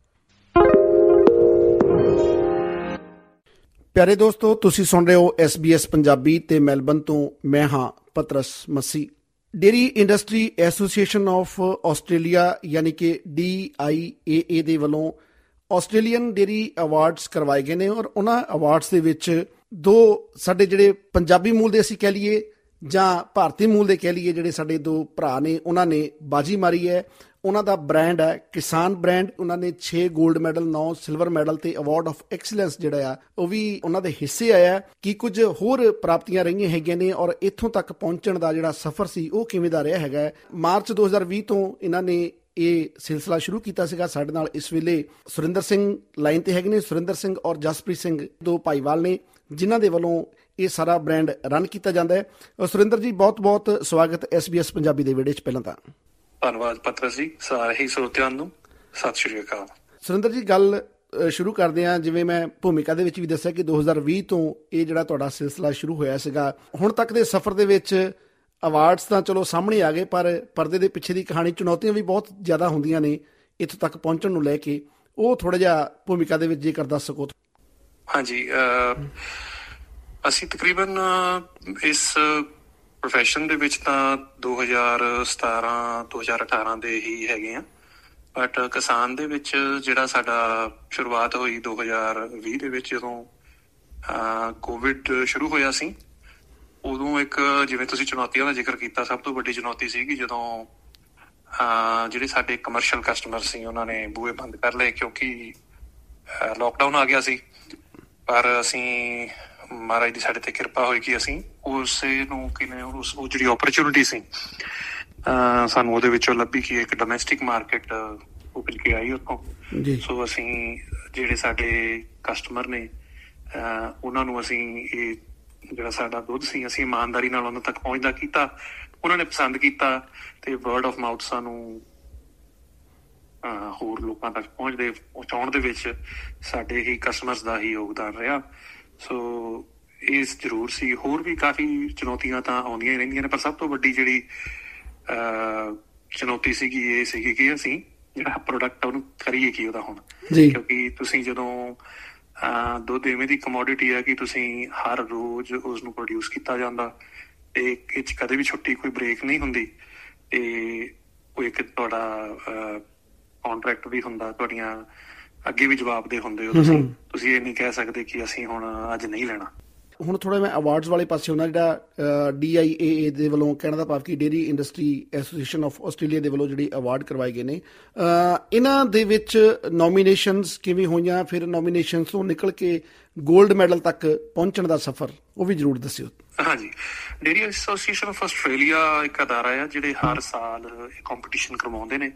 ਪਿਆਰੇ ਦੋਸਤੋ, ਤੁਸੀਂ ਸੁਣ ਰਹੇ ਹੋ SBS ਪੰਜਾਬੀ ਤੇ ਮੈਲਬਨ ਤੋਂ ਮੈਂ ਹਾਂ Patras Masih. Dairy industry association of Australia ਯਾਨੀ ਕਿ DIAA ਦੇ ਵੱਲੋਂ ਆਸਟ੍ਰੇਲੀਅਨ ਡੇਅਰੀ ਅਵਾਰਡਸ ਕਰਵਾਏ ਗਏ ਨੇ ਔਰ ਉਹਨਾਂ ਅਵਾਰਡਸ ਦੇ ਵਿੱਚ ਦੋ ਸਾਡੇ ਜਿਹੜੇ ਪੰਜਾਬੀ ਮੂਲ ਦੇ ਅਸੀਂ ਕਹਿ ਲਈਏ ਜਾਂ ਭਾਰਤੀ ਮੂਲ ਦੇ ਕਹਿ ਲਈਏ, ਜਿਹੜੇ ਸਾਡੇ ਦੋ ਭਰਾ ਨੇ ਉਹਨਾਂ ਨੇ ਬਾਜੀ ਮਾਰੀ ਹੈ। ਉਹਨਾਂ ਦਾ ਬ੍ਰਾਂਡ ਹੈ ਕਿਸਾਨ ਬ੍ਰਾਂਡ। ਉਹਨਾਂ ਨੇ 6 ਗੋਲਡ ਮੈਡਲ 9 ਸਿਲਵਰ ਮੈਡਲ ਤੇ ਅਵਾਰਡ ਆਫ ਐਕਸੀਲੈਂਸ ਜਿਹੜਾ ਆ ਉਹ ਵੀ ਉਹਨਾਂ ਦੇ ਹਿੱਸੇ ਆਇਆ। ਕੀ ਕੁਝ ਹੋਰ ਪ੍ਰਾਪਤੀਆਂ ਰਹੀਆਂ ਹੈਗੀਆਂ ਨੇ ਔਰ ਇੱਥੋਂ ਤੱਕ ਪਹੁੰਚਣ ਦਾ ਜਿਹੜਾ ਸਫ਼ਰ ਸੀ ਉਹ ਕਿਵੇਂ ਦਾ ਰਿਹਾ ਹੈਗਾ। ਮਾਰਚ 2020 ਤੋਂ ਇਹਨਾਂ ਨੇ ਇਹ ਸਿਲਸਿਲਾ ਸ਼ੁਰੂ ਕੀਤਾ ਸੀਗਾ। ਸਾਡੇ ਨਾਲ ਇਸ ਵੇਲੇ ਸੁਰਿੰਦਰ ਸਿੰਘ ਲਾਈਨ ਤੇ ਹੈਗੇ ਨੇ। ਸੁਰਿੰਦਰ ਸਿੰਘ ਔਰ ਜਸਪ੍ਰੀਤ ਸਿੰਘ ਦੋ ਭਾਈਵਾਲ ਨੇ ਜਿਨ੍ਹਾਂ ਦੇ ਵੱਲੋਂ ਇਹ ਸਾਰਾ ਬ੍ਰਾਂਡ ਰਨ ਕੀਤਾ ਜਾਂਦਾ ਹੈ। ਸੁਰਿੰਦਰ ਜੀ, ਬਹੁਤ ਬਹੁਤ ਸਵਾਗਤ SBS ਪੰਜਾਬੀ ਦੇ ਵਿਹੜੇ 'ਚ। ਪਹਿਲਾਂ ਤਾਂ ਧੰਨਵਾਦ ਪਤਰਸ ਜੀ, ਸਾਰੇ ਹੀ ਸਰੋਤਿਆਂ ਨੂੰ ਸਤਿ ਸ਼੍ਰੀ ਅਕਾਲ। ਸੁਰਿੰਦਰ ਜੀ, ਗੱਲ ਸ਼ੁਰੂ ਕਰਦੇ ਹਾਂ। ਜਿਵੇਂ ਮੈਂ ਭੂਮਿਕਾ ਦੇ ਵਿੱਚ ਵੀ ਦੱਸਿਆ ਕਿ 2020 ਤੋਂ ਇਹ ਜਿਹੜਾ ਤੁਹਾਡਾ ਸਿਲਸਿਲਾ ਸ਼ੁਰੂ ਹੋਇਆ ਸੀਗਾ, ਹੁਣ ਤੱਕ ਦੇ ਸਫ਼ਰ ਦੇ ਵਿੱਚ ਅਵਾਰਡਸ ਤਾਂ ਚਲੋ ਸਾਹਮਣੇ ਆ ਗਏ, ਪਰ ਪਰਦੇ ਦੇ ਪਿੱਛੇ ਦੀ ਕਹਾਣੀ, ਚੁਣੌਤੀਆਂ ਵੀ ਬਹੁਤ ਜ਼ਿਆਦਾ ਹੁੰਦੀਆਂ ਨੇ ਇੱਥੋਂ ਤੱਕ ਪਹੁੰਚਣ ਨੂੰ ਲੈ ਕੇ। ਉਹ ਥੋੜ੍ਹਾ ਜਿਹਾ ਭੂਮਿਕਾ ਦੇ ਵਿੱਚ ਜੇਕਰ ਦੱਸ ਸਕੋ। ਹਾਂਜੀ, ਅਸੀਂ ਤਕਰੀਬਨ ਇਸ ਪ੍ਰੋਫੈਸ਼ਨ ਦੇ ਵਿੱਚ ਤਾਂ 2017-2018 ਦੇ ਹੀ ਹੈਗੇ ਆ, ਬਟ ਕਿਸਾਨ ਦੇ ਵਿੱਚ ਜਿਹੜਾ ਸਾਡਾ ਸ਼ੁਰੂਆਤ ਹੋਈ 2020 ਦੇ ਵਿੱਚ, ਜਦੋਂ ਕੋਵਿਡ ਸ਼ੁਰੂ ਹੋਇਆ ਸੀ, ਉਦੋਂ ਇੱਕ ਜਿਵੇਂ ਤੁਸੀਂ ਚੁਣੌਤੀਆਂ ਦਾ ਜ਼ਿਕਰ ਕੀਤਾ, ਸਭ ਤੋਂ ਵੱਡੀ ਚੁਣੌਤੀ ਸੀਗੀ ਜਦੋਂ ਜਿਹੜੇ ਸਾਡੇ ਕਮਰਸ਼ੀਅਲ ਕਸਟਮਰ ਸੀ ਉਹਨਾਂ ਨੇ ਬੂਹੇ ਬੰਦ ਕਰ ਲਏ, ਕਿਉਂਕਿ ਲੋਕਡਾਊਨ ਆ ਗਿਆ ਸੀ। ਪਰ ਅਸੀਂ ਮਹਾਰਾਜ ਦੀ ਸਾਡੇ ਤੇ ਕਿਰਪਾ ਹੋਈ ਕਿ ਅਸੀਂ ਉਸੇ ਨੂੰ ਕਿਵੇਂ ਉਹ ਜਿਹੜੀ ਓਪਰਚੁਨਿਟੀ ਸੀ ਸਾਨੂੰ ਉਹਦੇ ਵਿੱਚੋਂ ਲੱਭੀ ਕਿ ਇੱਕ ਡੋਮੈਸਟਿਕ ਮਾਰਕੀਟ ਉਭਰ ਕੇ ਆਈ ਉੱਥੋਂ। ਸੋ ਅਸੀਂ ਜਿਹੜੇ ਸਾਡੇ ਕਸਟਮਰ ਨੇ ਉਹਨਾਂ ਨੂੰ ਅਸੀਂ ਇਹ ਜਿਹੜਾ ਸਾਡਾ ਦੁੱਧ ਸੀ ਅਸੀਂ ਇਮਾਨਦਾਰੀ ਨਾਲ ਉਹਨਾਂ ਤੱਕ ਪਹੁੰਚਦਾ ਕੀਤਾ, ਉਹਨਾਂ ਨੇ ਪਸੰਦ ਕੀਤਾ, ਤੇ ਵਰਡ ਆਫ ਮਾਊਥ ਸਾਨੂੰ ਹੋਰ ਲੋਕਾਂ ਤੱਕ ਪਹੁੰਚਾਉਣ ਦੇ ਵਿੱਚ ਸਾਡੇ ਹੀ ਕਸਟਮਰਸ ਦਾ ਹੀ ਯੋਗਦਾਨ ਰਿਹਾ। ਸੋ ਇਹ ਜ਼ਰੂਰ ਸੀ। ਹੋਰ ਵੀ ਕਾਫੀ ਚੁਣੌਤੀਆਂ ਤਾਂ ਆਉਂਦੀਆਂ ਹੀ ਰਹਿੰਦੀਆਂ ਨੇ, ਪਰ ਸਭ ਤੋਂ ਵੱਡੀ ਜਿਹੜੀ ਚੁਣੌਤੀ ਸੀਗੀ ਇਹ ਸੀਗੀ ਕਿ ਅਸੀਂ ਜਿਹੜਾ ਪ੍ਰੋਡਕਟ ਉਹਨੂੰ ਕਰੀਏ ਕੀ ਉਹਦਾ ਹੁਣ, ਕਿਉਂਕਿ ਤੁਸੀਂ ਜਦੋਂ ਦੁੱਧ ਇਵੇਂ ਦੀ ਕਮੋਡਿਟੀ ਹੈ ਕਿ ਤੁਸੀਂ ਹਰ ਰੋਜ਼ ਉਸਨੂੰ ਪ੍ਰੋਡਿਊਸ ਕੀਤਾ ਜਾਂਦਾ, ਤੇ ਇਹ 'ਚ ਕਦੇ ਵੀ ਛੁੱਟੀ ਕੋਈ ਬ੍ਰੇਕ ਨਹੀਂ ਹੁੰਦੀ, ਤੇ ਉਹ ਇੱਕ ਤੁਹਾਡਾ ਕੌਂਟਰੈਕਟ ਵੀ ਹੁੰਦਾ, ਤੁਹਾਡੀਆਂ ਅੱਗੇ ਵੀ ਜਵਾਬਦੇਹ ਹੁੰਦੇ ਹੋ ਤੁਸੀਂ ਇਹ ਨਹੀਂ ਕਹਿ ਸਕਦੇ ਕਿ ਅਸੀਂ ਹੁਣ ਅੱਜ ਨਹੀਂ ਲੈਣਾ। ਹੁਣ ਥੋੜ੍ਹਾ ਮੈਂ ਅਵਾਰਡਸ ਵਾਲੇ ਪਾਸੇ ਹੁੰਦਾ, ਜਿਹੜਾ DIAA ਦੇ ਵੱਲੋਂ, ਕਹਿਣ ਦਾ ਭਾਵ ਕਿ dairy industry association of Australia ਦੇ ਵੱਲੋਂ ਜਿਹੜੇ ਅਵਾਰਡ ਕਰਵਾਏ ਗਏ ਨੇ, ਇਹਨਾਂ ਦੇ ਵਿੱਚ ਨੋਮੀਨੇਸ਼ਨਸ ਕਿਵੇਂ ਹੋਈਆਂ, ਫਿਰ ਨੋਮੀਨੇਸ਼ਨਸ ਤੋਂ ਨਿਕਲ ਕੇ ਗੋਲਡ ਮੈਡਲ ਤੱਕ ਪਹੁੰਚਣ ਦਾ ਸਫ਼ਰ ਉਹ ਵੀ ਜ਼ਰੂਰ ਦੱਸਿਓ। ਹਾਂਜੀ, ਡੇਅਰੀ ਐਸੋਸੀਏਸ਼ਨ ਆਫ ਆਸਟ੍ਰੇਲੀਆ ਇੱਕ ਅਦਾਰਾ ਆ ਜਿਹੜੇ ਹਰ ਸਾਲ ਇਹ ਕੰਪੀਟੀਸ਼ਨ ਕਰਵਾਉਂਦੇ ਨੇ।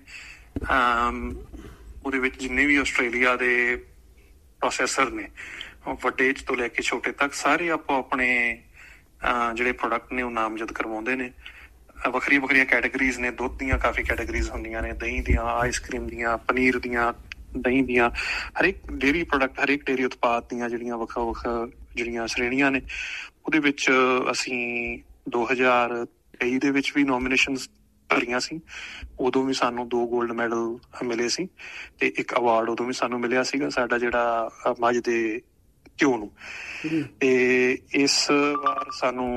ਉਹਦੇ ਵਿੱਚ ਜਿੰਨੇ ਵੀ ਆਸਟ੍ਰੇਲੀਆ ਦੇ ਪ੍ਰੋਸੈਸਰ ਨੇ, ਵੱਡੇ ਤੋਂ ਲੈ ਕੇ ਛੋਟੇ ਤੱਕ, ਸਾਰੇ ਆਪੋ ਆਪਣੇ ਜਿਹੜੇ ਪ੍ਰੋਡਕਟ ਨੇ ਉਹ ਨਾਮਜ਼ਦ ਕਰਵਾਉਂਦੇ ਨੇ। ਵੱਖਰੀਆਂ ਵੱਖਰੀਆਂ ਕੈਟੇਗਰੀਜ਼ ਨੇ, ਦੁੱਧ ਦੀਆਂ ਕਾਫੀ ਕੈਟੇਗਰੀਜ਼ ਹੁੰਦੀਆਂ ਨੇ, ਦਹੀਂ ਦੀਆਂ, ਆਈਸਕ੍ਰੀਮ ਦੀਆਂ, ਪਨੀਰ ਦੀਆਂ, ਦਹੀਂ ਦੀਆਂ, ਹਰੇਕ ਡੇਅਰੀ ਪ੍ਰੋਡਕਟ, ਹਰੇਕ ਡੇਅਰੀ ਉਤਪਾਦ ਦੀਆਂ ਜਿਹੜੀਆਂ ਵੱਖ ਜਿਹੜੀਆਂ ਸ਼੍ਰੇਣੀਆਂ ਨੇ, ਉਹਦੇ ਵਿੱਚ ਅਸੀਂ 2023 ਦੇ ਵਿੱਚ ਵੀ ਨੋਮੀਨੇਸ਼ਨਸ ਭਰੀਆਂ ਸੀ। ਉਦੋਂ ਵੀ ਸਾਨੂੰ 2 ਗੋਲਡ ਮੈਡਲ ਮਿਲੇ ਸੀ, ਤੇ ਇੱਕ ਅਵਾਰਡ ਉਦੋਂ ਵੀ ਸਾਨੂੰ ਮਿਲਿਆ ਸੀਗਾ ਸਾਡਾ ਜਿਹੜਾ ਮੱਝ ਦੇ ਘਿਓ ਨੂੰ। ਤੇ ਇਸ ਵਾਰ ਸਾਨੂੰ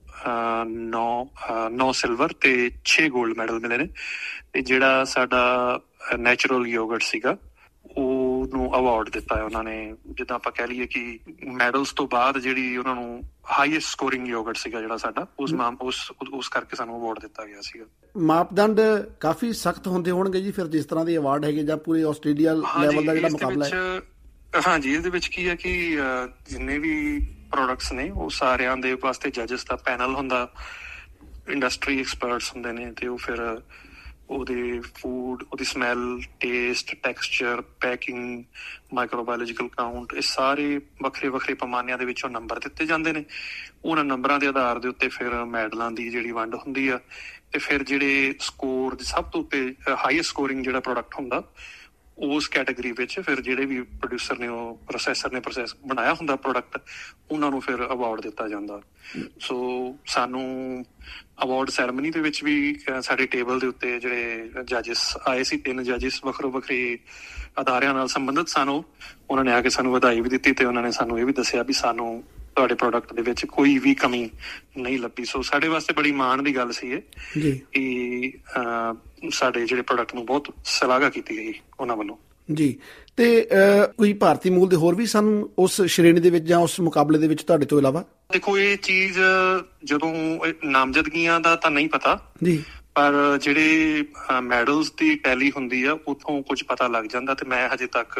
9 ਸਿਲਵਰ ਤੇ 6 ਗੋਲਡ ਮੈਡਲ ਮਿਲੇ ਨੇ। ਤੇ ਜਿਹੜਾ ਸਾਡਾ ਨੈਚੁਰਲ ਯੋਗਰਟ ਸੀਗਾ ਉਹਨੂੰ ਅਵਾਰਡ ਦਿੱਤਾ ਹੈ ਉਹਨਾਂ ਨੇ। ਜਿੱਦਾਂ ਆਪਾਂ ਕਹਿ ਲਈਏ ਕਿ ਮੈਡਲਸ ਤੋਂ ਬਾਅਦ ਜਿਹੜੀ ਉਹਨਾਂ ਨੂੰ ਹਾਈਐਸਟ ਸਕੋਰਿੰਗ ਯੋਗਰਟ ਸੀਗਾ ਜਿਹੜਾ ਸਾਡਾ, ਉਸ ਕਰਕੇ ਸਾਨੂੰ ਅਵਾਰਡ ਦਿੱਤਾ ਗਿਆ ਸੀਗਾ। ਮਾਪਦੰਡ ਕਾਫੀ ਸਖਤ ਹੁੰਦੇ ਹੋਣਗੇ ਜੀ ਫਿਰ, ਜਿਸ ਤਰ੍ਹਾਂ ਦੇ ਅਵਾਰਡ ਹੈਗੇ ਜਾਂ ਪੂਰੇ ਆਸਟ੍ਰੇਲੀਆ ਲੈਵਲ ਦਾ ਜਿਹੜਾ ਮੁਕਾਬਲਾ ਹੈ? ਹਾਂਜੀ, ਇਹਦੇ ਵਿੱਚ ਕੀ ਹੈ ਕਿ ਜਿੰਨੇ ਵੀ ਪ੍ਰੋਡਕਟਸ ਨੇ ਉਹ ਸਾਰਿਆਂ ਦੇ ਵਾਸਤੇ ਜੱਜਸ ਦਾ ਪੈਨਲ ਹੁੰਦਾ, ਇੰਡਸਟਰੀ ਐਕਸਪਰਟਸ ਹੁੰਦੇ ਨੇ, ਤੇ ਉਹ ਫਿਰ ਉਹਦੇ ਫੂਡ, ਉਹਦੀ smell, taste, texture, packing, microbiological count, ਇਹ ਸਾਰੇ ਵੱਖਰੇ ਵੱਖਰੇ ਪੈਮਾਨਿਆਂ ਦੇ ਵਿੱਚੋਂ ਨੰਬਰ ਦਿੱਤੇ ਜਾਂਦੇ ਨੇ। ਉਹਨਾਂ ਨੰਬਰਾਂ ਦੇ ਆਧਾਰ ਦੇ ਉੱਤੇ ਫਿਰ ਮੈਡਲਾਂ ਦੀ ਜਿਹੜੀ ਵੰਡ ਹੁੰਦੀ ਆ, ਤੇ ਫਿਰ ਜਿਹੜੇ ਸਕੋਰ ਸਭ ਤੋਂ ਉੱਤੇ ਹਾਈਐਸਟ ਸਕੋਰਿੰਗ ਜਿਹੜਾ ਪ੍ਰੋਡਕਟ ਹੁੰਦਾ, ਉਸ ਕੈਟੇਗਰੀ ਵਿੱਚ ਫਿਰ ਜਿਹੜੇ ਵੀ ਪ੍ਰੋਡਿਊਸਰ ਨੇ, ਉਹ ਪ੍ਰੋਸੈਸਰ ਨੇ ਪ੍ਰੋਸੈਸ ਬਣਾਇਆ ਹੁੰਦਾ ਪ੍ਰੋਡਕਟ, ਉਹਨਾਂ ਨੂੰ ਫਿਰ ਅਵਾਰਡ ਦਿੱਤਾ ਜਾਂਦਾ। ਸੋ ਸਾਨੂੰ ਅਵਾਰਡ ਸੈਰੇਮਨੀ ਦੇ ਵਿੱਚ ਵੀ ਸਾਡੇ ਟੇਬਲ ਦੇ ਉੱਤੇ ਜਿਹੜੇ ਜੱਜਿਸ ਆਏ ਸੀ, 3 ਜੱਜਿਸ ਵੱਖਰੋ ਵੱਖਰੇ ਅਦਾਰਿਆਂ ਨਾਲ ਸੰਬੰਧਿਤ ਸਨ, ਉਹਨਾਂ ਨੇ ਆ ਕੇ ਸਾਨੂੰ ਵਧਾਈ ਵੀ ਦਿੱਤੀ, ਤੇ ਉਹਨਾਂ ਨੇ ਸਾਨੂੰ ਇਹ ਵੀ ਦੱਸਿਆ ਵੀ ਸਾਨੂੰ ਤੁਹਾਡੇ ਪ੍ਰੋਡਕਟ ਦੇ ਵਿੱਚ ਕੋਈ ਵੀ ਕਮੀ ਨਹੀਂ ਲੱਭੀ। ਸੋ ਸਾਡੇ ਵਾਸਤੇ ਬੜੀ ਮਾਣ ਦੀ ਗੱਲ ਸੀ ਇਹ ਕਿ ਸਾਡੇ ਜਿਹੜੇ ਪ੍ਰੋਡਕਟ ਨੂੰ ਬਹੁਤ ਸ਼ਲਾਘਾ ਕੀਤੀ ਗਈ ਉਹਨਾਂ ਵੱਲੋਂ ਜੀ। ਤੇ ਕੋਈ ਭਾਰਤੀ ਮੂਲ ਦੇ ਹੋਰ ਵੀ ਸਾਨੂੰ ਉਸ ਸ਼੍ਰੇਣੀ ਦੇ ਵਿੱਚ ਜਾਂ ਉਸ ਮੁਕਾਬਲੇ ਦੇ ਵਿੱਚ ਤੁਹਾਡੇ ਤੋਂ ਇਲਾਵਾ? ਦੇਖੋ, ਇਹ ਚੀਜ਼ ਜਦੋਂ ਨਾਮਜ਼ਦਗੀਆਂ ਦਾ ਤਾਂ ਨਹੀਂ ਪਤਾ ਜੀ, ਪਰ ਜਿਹੜੇ ਮੈਡਲਸ ਦੀ ਟੈਲੀ ਹੁੰਦੀ ਆ ਉੱਥੋਂ ਕੁਝ ਪਤਾ ਲੱਗ ਜਾਂਦਾ। ਤੇ ਮੈਂ ਹਜੇ ਤੱਕ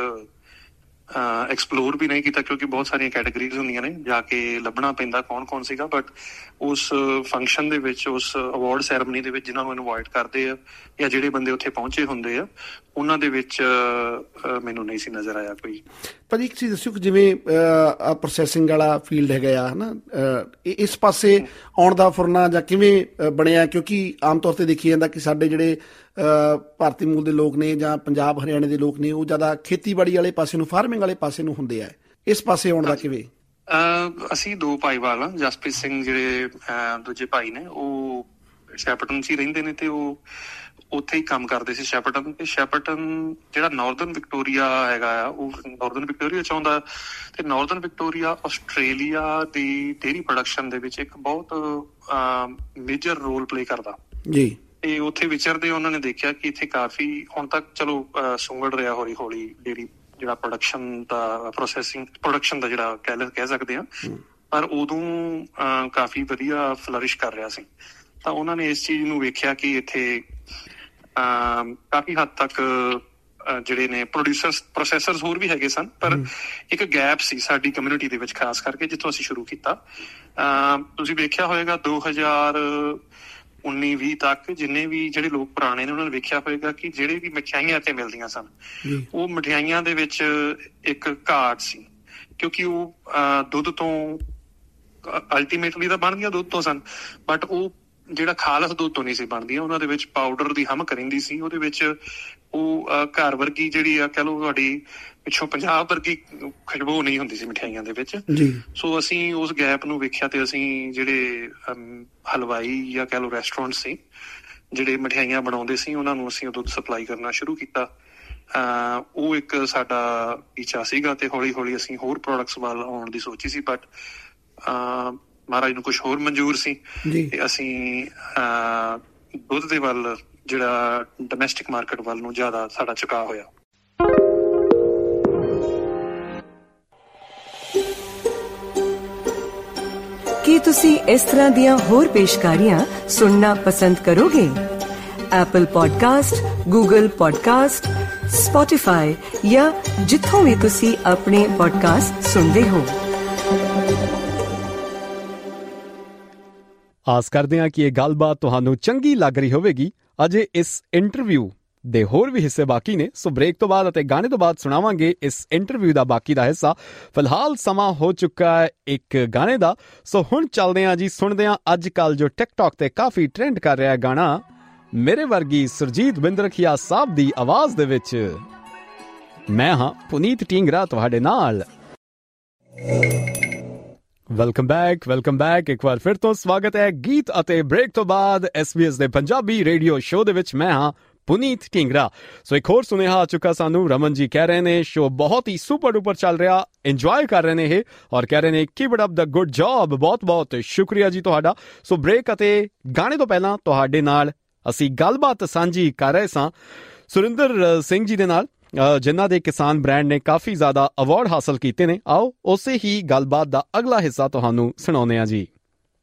ਐਕਸਪਲੋਰ ਵੀ ਨਹੀਂ ਕੀਤਾ, ਕਿਉਂਕਿ ਬਹੁਤ ਸਾਰੀਆਂ ਕੈਟੇਗਰੀਜ਼ ਹੁੰਦੀਆਂ ਨੇ, ਜਾ ਕੇ ਲੱਭਣਾ ਪੈਂਦਾ ਕੌਣ ਕੌਣ ਸੀਗਾ। ਬਟ ਉਸ ਫੰਕਸ਼ਨ ਦੇ ਵਿੱਚ, ਉਸ ਅਵਾਰਡ ਸੈਰੇਮਨੀ ਦੇ ਵਿੱਚ ਜਿਹਨਾਂ ਨੂੰ ਇਨਵਾਈਟ ਕਰਦੇ ਆ ਜਾਂ ਜਿਹੜੇ ਬੰਦੇ ਉੱਥੇ ਪਹੁੰਚੇ ਹੁੰਦੇ ਆ, ਉਹਨਾਂ ਦੇ ਵਿੱਚ ਮੈਨੂੰ ਨਹੀਂ ਸੀ ਨਜ਼ਰ ਆਇਆ ਕੋਈ। ਭਾਜੀ ਇੱਕ ਚੀਜ਼ ਦੱਸਿਓ ਕਿ ਜਿਵੇਂ ਪ੍ਰੋਸੈਸਿੰਗ ਵਾਲਾ ਫੀਲਡ ਹੈਗਾ ਆ, ਹੈ ਨਾ, ਇਸ ਪਾਸੇ ਆਉਣ ਦਾ ਫੁਰਨਾ ਜਾਂ ਕਿਵੇਂ ਬਣਿਆ? ਕਿਉਂਕਿ ਆਮ ਤੌਰ 'ਤੇ ਦੇਖੀ ਜਾਂਦਾ ਕਿ ਸਾਡੇ ਜਿਹੜੇ ਭਾਰਤੀ ਮੂਲ ਦੇ ਲੋਕ ਨੇ ਜਾਂ ਪੰਜਾਬ ਹਰਿਆਣੇ ਦੇ ਲੋਕ ਨੇ, ਉਹ ਜ਼ਿਆਦਾ ਖੇਤੀਬਾੜੀ ਵਾਲੇ ਪਾਸੇ ਨੂੰ, ਫਾਰਮਿੰਗ ਵਾਲੇ ਪਾਸੇ ਨੂੰ ਹੁੰਦੇ ਆ। ਇਸ ਪਾਸੇ ਆਉਣ ਦਾ ਕਿਵੇਂ? ਅਸੀਂ 2 ਭਾਈਵਾਲ ਹਾਂ। ਜਸਪ੍ਰੀਤ ਸਿੰਘ ਜਿਹੜੇ ਦੂਜੇ ਭਾਈ ਨੇ, ਉਹ ਸ਼ੈਪਰਟਨ 'ਚ ਹੀ ਰਹਿੰਦੇ ਨੇ ਤੇ ਉਹ ਉੱਥੇ ਹੀ ਕੰਮ ਕਰਦੇ ਸੀ ਸ਼ੈਪਰਟਨ। ਤੇ ਸ਼ੈਪਰਟਨ ਜਿਹੜਾ ਨੌਰਦਰਨ ਵਿਕਟੋਰੀਆ ਹੈਗਾ ਆ, ਉਹ ਨੌਰਦਰਨ ਵਿਕਟੋਰੀਆ 'ਚ ਆਉਂਦਾ। ਤੇ ਨੌਰਦਰਨ ਵਿਕਟੋਰੀਆ ਆਸਟ੍ਰੇਲੀਆ ਦੀ ਡੇਅਰੀ ਪ੍ਰੋਡਕਸ਼ਨ ਦੇ ਵਿੱਚ ਇੱਕ ਬਹੁਤ ਮੇਜਰ ਰੋਲ ਪਲੇ ਕਰਦਾ ਜੀ। ਤੇ ਉੱਥੇ ਵਿਚਰਦੇ ਉਹਨਾਂ ਨੇ ਦੇਖਿਆ ਕਿ ਇੱਥੇ ਕਾਫੀ ਹੁਣ ਤੱਕ ਚਲੋ ਸੁੰਗੜ ਰਿਹਾ ਹੌਲੀ ਹੌਲੀ ਡੇਅਰੀ ਜਿਹੜਾ ਪ੍ਰੋਡਕਸ਼ਨ ਦਾ ਪ੍ਰੋਡਕਸ਼ਨ ਦਾ ਜਿਹੜਾ ਕਹਿ ਸਕਦੇ ਹਾਂ, ਪਰ ਉਦੋਂ ਕਾਫੀ ਵਧੀਆ ਫਲਰਿਸ਼ ਕਰ ਰਿਹਾ ਸੀ। ਤਾਂ ਉਹਨਾਂ ਨੇ ਇਸ ਚੀਜ਼ ਨੂੰ ਵੇਖਿਆ ਕਿ ਇੱਥੇ ਕਾਫੀ ਹੱਦ ਤੱਕ ਜਿਹੜੇ ਨੇ ਪ੍ਰੋਸੈਸਰਸ ਹੋਰ ਵੀ ਹੈਗੇ ਸਨ, ਪਰ ਇੱਕ ਗੈਪ ਸੀ ਸਾਡੀ ਕਮਿਊਨਿਟੀ ਦੇ ਵਿੱਚ, ਖਾਸ ਕਰਕੇ ਜਿੱਥੋਂ ਅਸੀਂ ਸ਼ੁਰੂ ਕੀਤਾ। ਤੁਸੀਂ ਵੇਖਿਆ ਹੋਏਗਾ 2019-20 ਤੱਕ ਜਿੰਨੇ ਵੀ ਜਿਹੜੇ ਲੋਕ ਪੁਰਾਣੇ ਨੇ ਉਹਨਾਂ ਨੇ ਵੇਖਿਆ ਹੋਏਗਾ ਕਿ ਜਿਹੜੇ ਵੀ ਮਠਿਆਈਆਂ ਇੱਥੇ ਮਿਲਦੀਆਂ ਸਨ, ਉਹ ਮਠਿਆਈਆਂ ਦੇ ਵਿੱਚ ਇੱਕ ਘਾਟ ਸੀ, ਕਿਉਂਕਿ ਉਹ ਦੁੱਧ ਤੋਂ ਅਲਟੀਮੇਟਲੀ ਤਾਂ ਬਣਦੀਆਂ ਦੁੱਧ ਤੋਂ ਸਨ, ਬਟ ਉਹ ਜਿਹੜਾ ਖਾਲਸ ਦੁੱਧ ਤੋਂ ਨਹੀਂ ਸੀ ਬਣਦੀਆਂ। ਉਹਨਾਂ ਦੇ ਵਿੱਚ ਪਾਊਡਰ ਦੀ ਹਮਕ ਰਹਿੰਦੀ ਸੀ, ਉਹਦੇ ਵਿੱਚ ਉਹ ਘਰ ਵਰਗੀ ਜਿਹੜੀ ਆ ਕਹਿ ਲਓ ਤੁਹਾਡੀ ਪਿੱਛੋਂ ਪੰਜਾਬ ਵਰਗੀ ਖੁਸ਼ਬੂ ਨਹੀਂ ਹੁੰਦੀ ਸੀ ਮਿਠਾਈਆਂ ਦੇ ਵਿੱਚ। ਸੋ ਅਸੀਂ ਉਸ ਗੈਪ ਨੂੰ ਵੇਖਿਆ ਤੇ ਅਸੀਂ ਜਿਹੜੇ ਹਲਵਾਈ ਜਾਂ ਕਹਿ ਲਓ ਰੈਸਟੋਰੈਂਟ ਸੀ ਜਿਹੜੇ ਮਿਠਾਈਆਂ ਬਣਾਉਂਦੇ ਸੀ, ਉਹਨਾਂ ਨੂੰ ਅਸੀਂ ਦੁੱਧ ਸਪਲਾਈ ਕਰਨਾ ਸ਼ੁਰੂ ਕੀਤਾ। ਉਹ ਇੱਕ ਸਾਡਾ ਇੱਛਾ ਸੀਗਾ ਤੇ ਹੌਲੀ ਹੌਲੀ ਅਸੀਂ ਹੋਰ ਪ੍ਰੋਡਕਟਸ ਵੱਲ ਆਉਣ ਦੀ ਸੋਚੀ ਸੀ, ਬਟ ਮਹਾਰਾਜ ਨੂੰ ਕੁਛ ਹੋਰ ਮਨਜ਼ੂਰ ਸੀ ਤੇ ਅਸੀਂ ਦੁੱਧ ਦੇ ਵੱਲ ਜਿਹੜਾ ਡੋਮੈਸਟਿਕ ਮਾਰਕੀਟ ਵੱਲ ਨੂੰ ਜ਼ਿਆਦਾ ਸਾਡਾ ਝੁਕਾਅ ਹੋਇਆ। ਕੀ ਤੁਸੀਂ ਇਸ ਤਰ੍ਹਾਂ ਦੀਆਂ ਹੋਰ ਪੇਸ਼ਕਾਰੀਆਂ ਸੁਣਨਾ ਪਸੰਦ ਕਰੋਗੇ? Apple podcast, Google podcast, Spotify ਜਾਂ ਜਿੱਥੋਂ ਵੀ ਤੁਸੀਂ ਆਪਣੇ ਪੋਡਕਾਸਟ ਸੁਣਦੇ ਹੋ। ਆਸ ਕਰਦੇ ਹਾਂ ਕਿ ਇਹ ਗੱਲਬਾਤ ਤੁਹਾਨੂੰ ਚੰਗੀ ਲੱਗ ਰਹੀ ਹੋਵੇਗੀ। ਅਜੇ ਇਸ ਇੰਟਰਵਿਊ ਦੇ ਹੋਰ ਵੀ ਹਿੱਸੇ ਬਾਕੀ ਨੇ, ਸੋ ਬ੍ਰੇਕ ਤੋਂ ਬਾਅਦ ਅਤੇ ਗਾਣੇ ਤੋਂ ਬਾਅਦ ਸੁਣਾਵਾਂਗੇ ਇਸ ਇੰਟਰਵਿਊ ਦਾ ਬਾਕੀ ਦਾ ਹਿੱਸਾ। ਫਿਲਹਾਲ ਸਮਾਂ ਹੋ ਚੁੱਕਾ ਹੈ ਇੱਕ ਗਾਣੇ ਦਾ, ਸੋ ਹੁਣ ਚੱਲਦੇ ਹਾਂ ਜੀ, ਸੁਣਦੇ ਹਾਂ ਅੱਜ ਕੱਲ੍ਹ ਜੋ ਟਿਕਟੌਕ ਤੇ ਕਾਫੀ ਟ੍ਰੈਂਡ ਕਰ ਰਿਹਾ ਗਾਣਾ ਮੇਰੇ ਵਰਗੀ ਸੁਰਜੀਤ ਬਿੰਦਰਖੀਆ ਸਾਹਿਬ ਦੀ ਆਵਾਜ਼ ਦੇ ਵਿੱਚ। ਮੈਂ ਹਾਂ ਪੁਨੀਤ ਢੀਂਗਰਾ ਤੁਹਾਡੇ ਨਾਲ। ਵੈਲਕਮ ਬੈਕ ਇੱਕ ਵਾਰ ਫਿਰ ਤੋਂ ਸਵਾਗਤ ਹੈ ਗੀਤ ਅਤੇ ਬ੍ਰੇਕ ਤੋਂ ਬਾਅਦ SBS ਦੇ ਪੰਜਾਬੀ ਰੇਡੀਓ ਸ਼ੋਅ ਦੇ ਵਿੱਚ। ਮੈਂ ਹਾਂ ਪੁਨੀਤ ਢੀਂਗਰਾ। ਸੋ ਇੱਕ ਹੋਰ ਸੁਨੇਹਾ ਆ ਚੁੱਕਾ ਸਾਨੂੰ। ਰਮਨ ਜੀ ਕਹਿ ਰਹੇ ਨੇ ਸ਼ੋਅ ਬਹੁਤ ਹੀ ਸੁਪਰ ਡੂਪਰ ਚੱਲ ਰਿਹਾ, ਇੰਜੋਏ ਕਰ ਰਹੇ ਨੇ ਇਹ, ਔਰ ਕਹਿ ਰਹੇ ਨੇ keep it up the good job. ਬਹੁਤ ਬਹੁਤ ਸ਼ੁਕਰੀਆ ਜੀ ਤੁਹਾਡਾ। ਸੋ ਬ੍ਰੇਕ ਅਤੇ ਗਾਣੇ ਤੋਂ ਪਹਿਲਾਂ ਤੁਹਾਡੇ ਨਾਲ ਅਸੀਂ ਗੱਲਬਾਤ ਸਾਂਝੀ ਕਰ ਰਹੇ ਸਾਂ ਸੁਰਿੰਦਰ ਸਿੰਘ ਜੀ ਦੇ ਨਾਲ, ਜਿਨ੍ਹਾਂ ਦੇ ਕਿਸਾਨ ਬ੍ਰਾਂਡ ਨੇ ਕਾਫੀ ਜ਼ਿਆਦਾ ਅਵਾਰਡ ਹਾਸਲ ਕੀਤੇ ਨੇ। ਆਓ ਉਸੇ ਹੀ ਗੱਲਬਾਤ ਦਾ ਅਗਲਾ ਹਿੱਸਾ ਤੁਹਾਨੂੰ ਸੁਣਾਉਂਦੇ ਹਾਂ ਜੀ।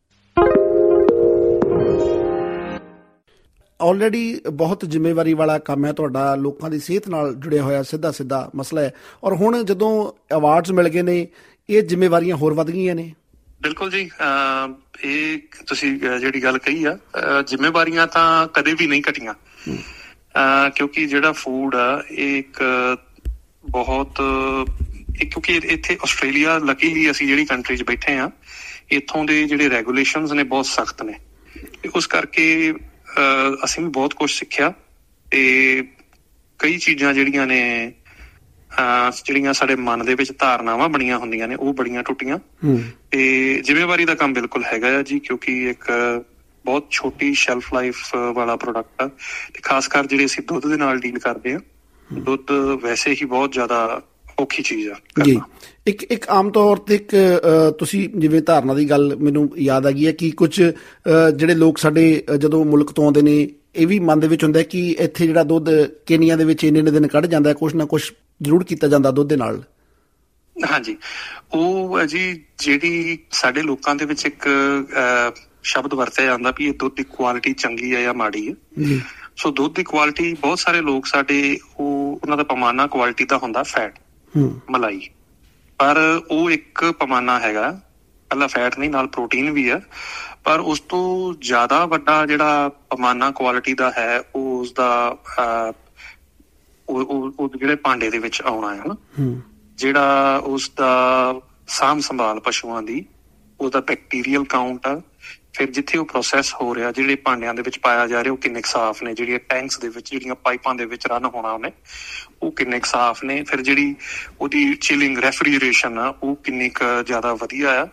ਆਲਰੇਡੀ ਬਹੁਤ ਜ਼ਿੰਮੇਵਾਰੀ ਵਾਲਾ ਕੰਮ ਹੈ ਤੁਹਾਡਾ, ਲੋਕਾਂ ਦੀ ਸਿਹਤ ਨਾਲ ਜੁੜਿਆ ਹੋਇਆ ਸਿੱਧਾ ਮਸਲਾ ਹੈ, ਔਰ ਹੁਣ ਜਦੋਂ ਅਵਾਰਡਸ ਮਿਲ ਗਏ ਨੇ ਇਹ ਜ਼ਿੰਮੇਵਾਰੀਆਂ ਹੋਰ ਵੱਧ ਗਈਆਂ ਨੇ। ਬਿਲਕੁਲ ਜੀ, ਇਹ ਤੁਸੀਂ ਜਿਹੜੀ ਗੱਲ ਕਹੀ ਆ, ਜ਼ਿੰਮੇਵਾਰੀਆਂ ਤਾਂ ਕਦੇ ਵੀ ਨਹੀਂ ਘਟੀਆਂ, ਕਿਉਂਕਿ ਜਿਹੜਾ ਫੂਡ ਆ ਇਹ ਇੱਕ ਬਹੁਤ ਕਿਉਂਕਿ ਇੱਥੇ ਆਸਟ੍ਰੇਲੀਆ ਲੱਕੀਲੀ ਅਸੀਂ ਜਿਹੜੀ ਕੰਟਰੀ 'ਚ ਬੈਠੇ ਹਾਂ, ਇੱਥੋਂ ਦੇ ਜਿਹੜੇ ਰੈਗੂਲੇਸ਼ਨਸ ਨੇ ਬਹੁਤ ਸਖਤ ਨੇ, ਉਸ ਕਰਕੇ ਅਸੀਂ ਵੀ ਬਹੁਤ ਕੁਛ ਸਿੱਖਿਆ ਤੇ ਕਈ ਚੀਜ਼ਾਂ ਜਿਹੜੀਆਂ ਨੇ ਜਿਹੜੀਆਂ ਸਾਡੇ ਮਨ ਦੇ ਵਿੱਚ ਧਾਰਨਾਵਾਂ ਬਣੀਆਂ ਹੁੰਦੀਆਂ ਨੇ ਉਹ ਬੜੀਆਂ ਟੁੱਟੀਆਂ। ਤੇ ਜ਼ਿੰਮੇਵਾਰੀ ਦਾ ਕੰਮ ਬਿਲਕੁਲ ਹੈਗਾ ਆ ਜੀ, ਕਿਉਂਕਿ ਇੱਕ ਬਹੁਤ ਛੋਟੀ ਸ਼ੈਲਫ ਲਾਈਫ ਵਾਲਾ ਪ੍ਰੋਡਕਟ ਆ ਤੇ ਖਾਸ ਕਰ ਜਿਹੜੇ ਅਸੀਂ ਦੁੱਧ ਦੇ ਨਾਲ ਡੀਲ ਕਰਦੇ ਹਾਂ, ਦੁੱਧ ਵੈਸੇ ਹੀ ਬਹੁਤ ਜ਼ਿਆਦਾ ਔਖੀ ਚੀਜ਼ ਆ ਜੀ। ਇੱਕ ਆਮ ਤੌਰ ਤੇ ਇੱਕ ਤੁਸੀਂ ਜਿਵੇਂ ਧਾਰਨਾ ਦੀ ਗੱਲ ਮੈਨੂੰ ਯਾਦ ਆ ਗਈ ਹੈ ਕਿ ਕੁਝ ਜਿਹੜੇ ਲੋਕ ਸਾਡੇ ਜਦੋਂ ਮੁਲਕ ਤੋਂ ਆਉਂਦੇ ਨੇ ਇਹ ਵੀ ਮਨ ਦੇ ਵਿੱਚ ਹੁੰਦਾ ਕਿ ਇੱਥੇ ਜਿਹੜਾ ਦੁੱਧ ਕੇਨੀਆ ਦੇ ਵਿੱਚ ਇੰਨੇ ਦਿਨ ਕੱਢ ਜਾਂਦਾ, ਕੁਛ ਨਾ ਕੁਛ ਜ਼ਰੂਰ ਕੀਤਾ ਜਾਂਦਾ ਦੁੱਧ ਦੇ ਨਾਲ। ਹਾਂਜੀ, ਉਹ ਜੀ ਜਿਹੜੀ ਸਾਡੇ ਲੋਕਾਂ ਦੇ ਵਿੱਚ ਇੱਕ ਸ਼ਬਦ ਵਰਤਿਆ ਜਾਂਦਾ ਵੀ ਇਹ ਦੁੱਧ ਦੀ ਕੁਆਲਿਟੀ ਚੰਗੀ ਹੈ ਜਾਂ ਮਾੜੀ ਹੈ। ਸੋ ਦੁੱਧ ਦੀ ਕੁਆਲਿਟੀ ਬਹੁਤ ਸਾਰੇ ਲੋਕ ਸਾਡੇ ਉਹਨਾਂ ਦਾ ਪੈਮਾਨਾ ਕੁਆਲਿਟੀ ਦਾ ਹੁੰਦਾ ਫੈਟ, ਮਲਾਈ, ਪਰ ਉਹ ਇੱਕ ਪੈਮਾਨਾ ਹੈਗਾ, ਇਕੱਲਾ ਫੈਟ ਨਹੀਂ ਨਾਲ ਪ੍ਰੋਟੀਨ ਵੀ ਆ, ਪਰ ਉਸ ਤੋਂ ਜ਼ਿਆਦਾ ਵੱਡਾ ਜਿਹੜਾ ਪੈਮਾਨਾ ਕੁਆਲਿਟੀ ਦਾ ਹੈ ਉਹ ਉਸਦਾ ਉਹ ਜਿਹੜੇ ਭਾਂਡੇ ਦੇ ਵਿੱਚ ਆਉਣਾ ਹੈ ਨਾ, ਜਿਹੜਾ ਉਸਦਾ ਸਾਂਭ ਸੰਭਾਲ ਪਸ਼ੂਆਂ ਦੀ, ਉਹਦਾ ਬੈਕਟੀਰੀਅਲ ਕਾਊਂਟ ਆ, ਫਿਰ ਜਿੱਥੇ ਉਹ ਪ੍ਰੋਸੈਸ ਹੋ ਰਿਹਾ, ਜਿਹੜੇ ਭਾਂਡਿਆਂ ਦੇ ਵਿੱਚ ਪਾਇਆ ਜਾ ਰਿਹਾ ਉਹ ਕਿੰਨੇ ਕੁ ਸਾਫ਼ ਨੇ, ਜਿਹੜੀਆਂ ਟੈਂਕਸ ਦੇ ਵਿੱਚ ਜਿਹੜੀਆਂ ਪਾਈਪਾਂ ਦੇ ਵਿੱਚ ਰਨ ਹੋਣਾ ਉਹਨੇ ਉਹ ਕਿੰਨੇ ਕੁ ਸਾਫ਼ ਨੇ, ਫਿਰ ਜਿਹੜੀ ਉਹਦੀ ਚਿਲਿੰਗ ਰੈਫਰੀਜਰੇਸ਼ਨ ਆ ਉਹ ਕਿੰਨੀ ਕੁ ਜ਼ਿਆਦਾ ਵਧੀਆ ਆ,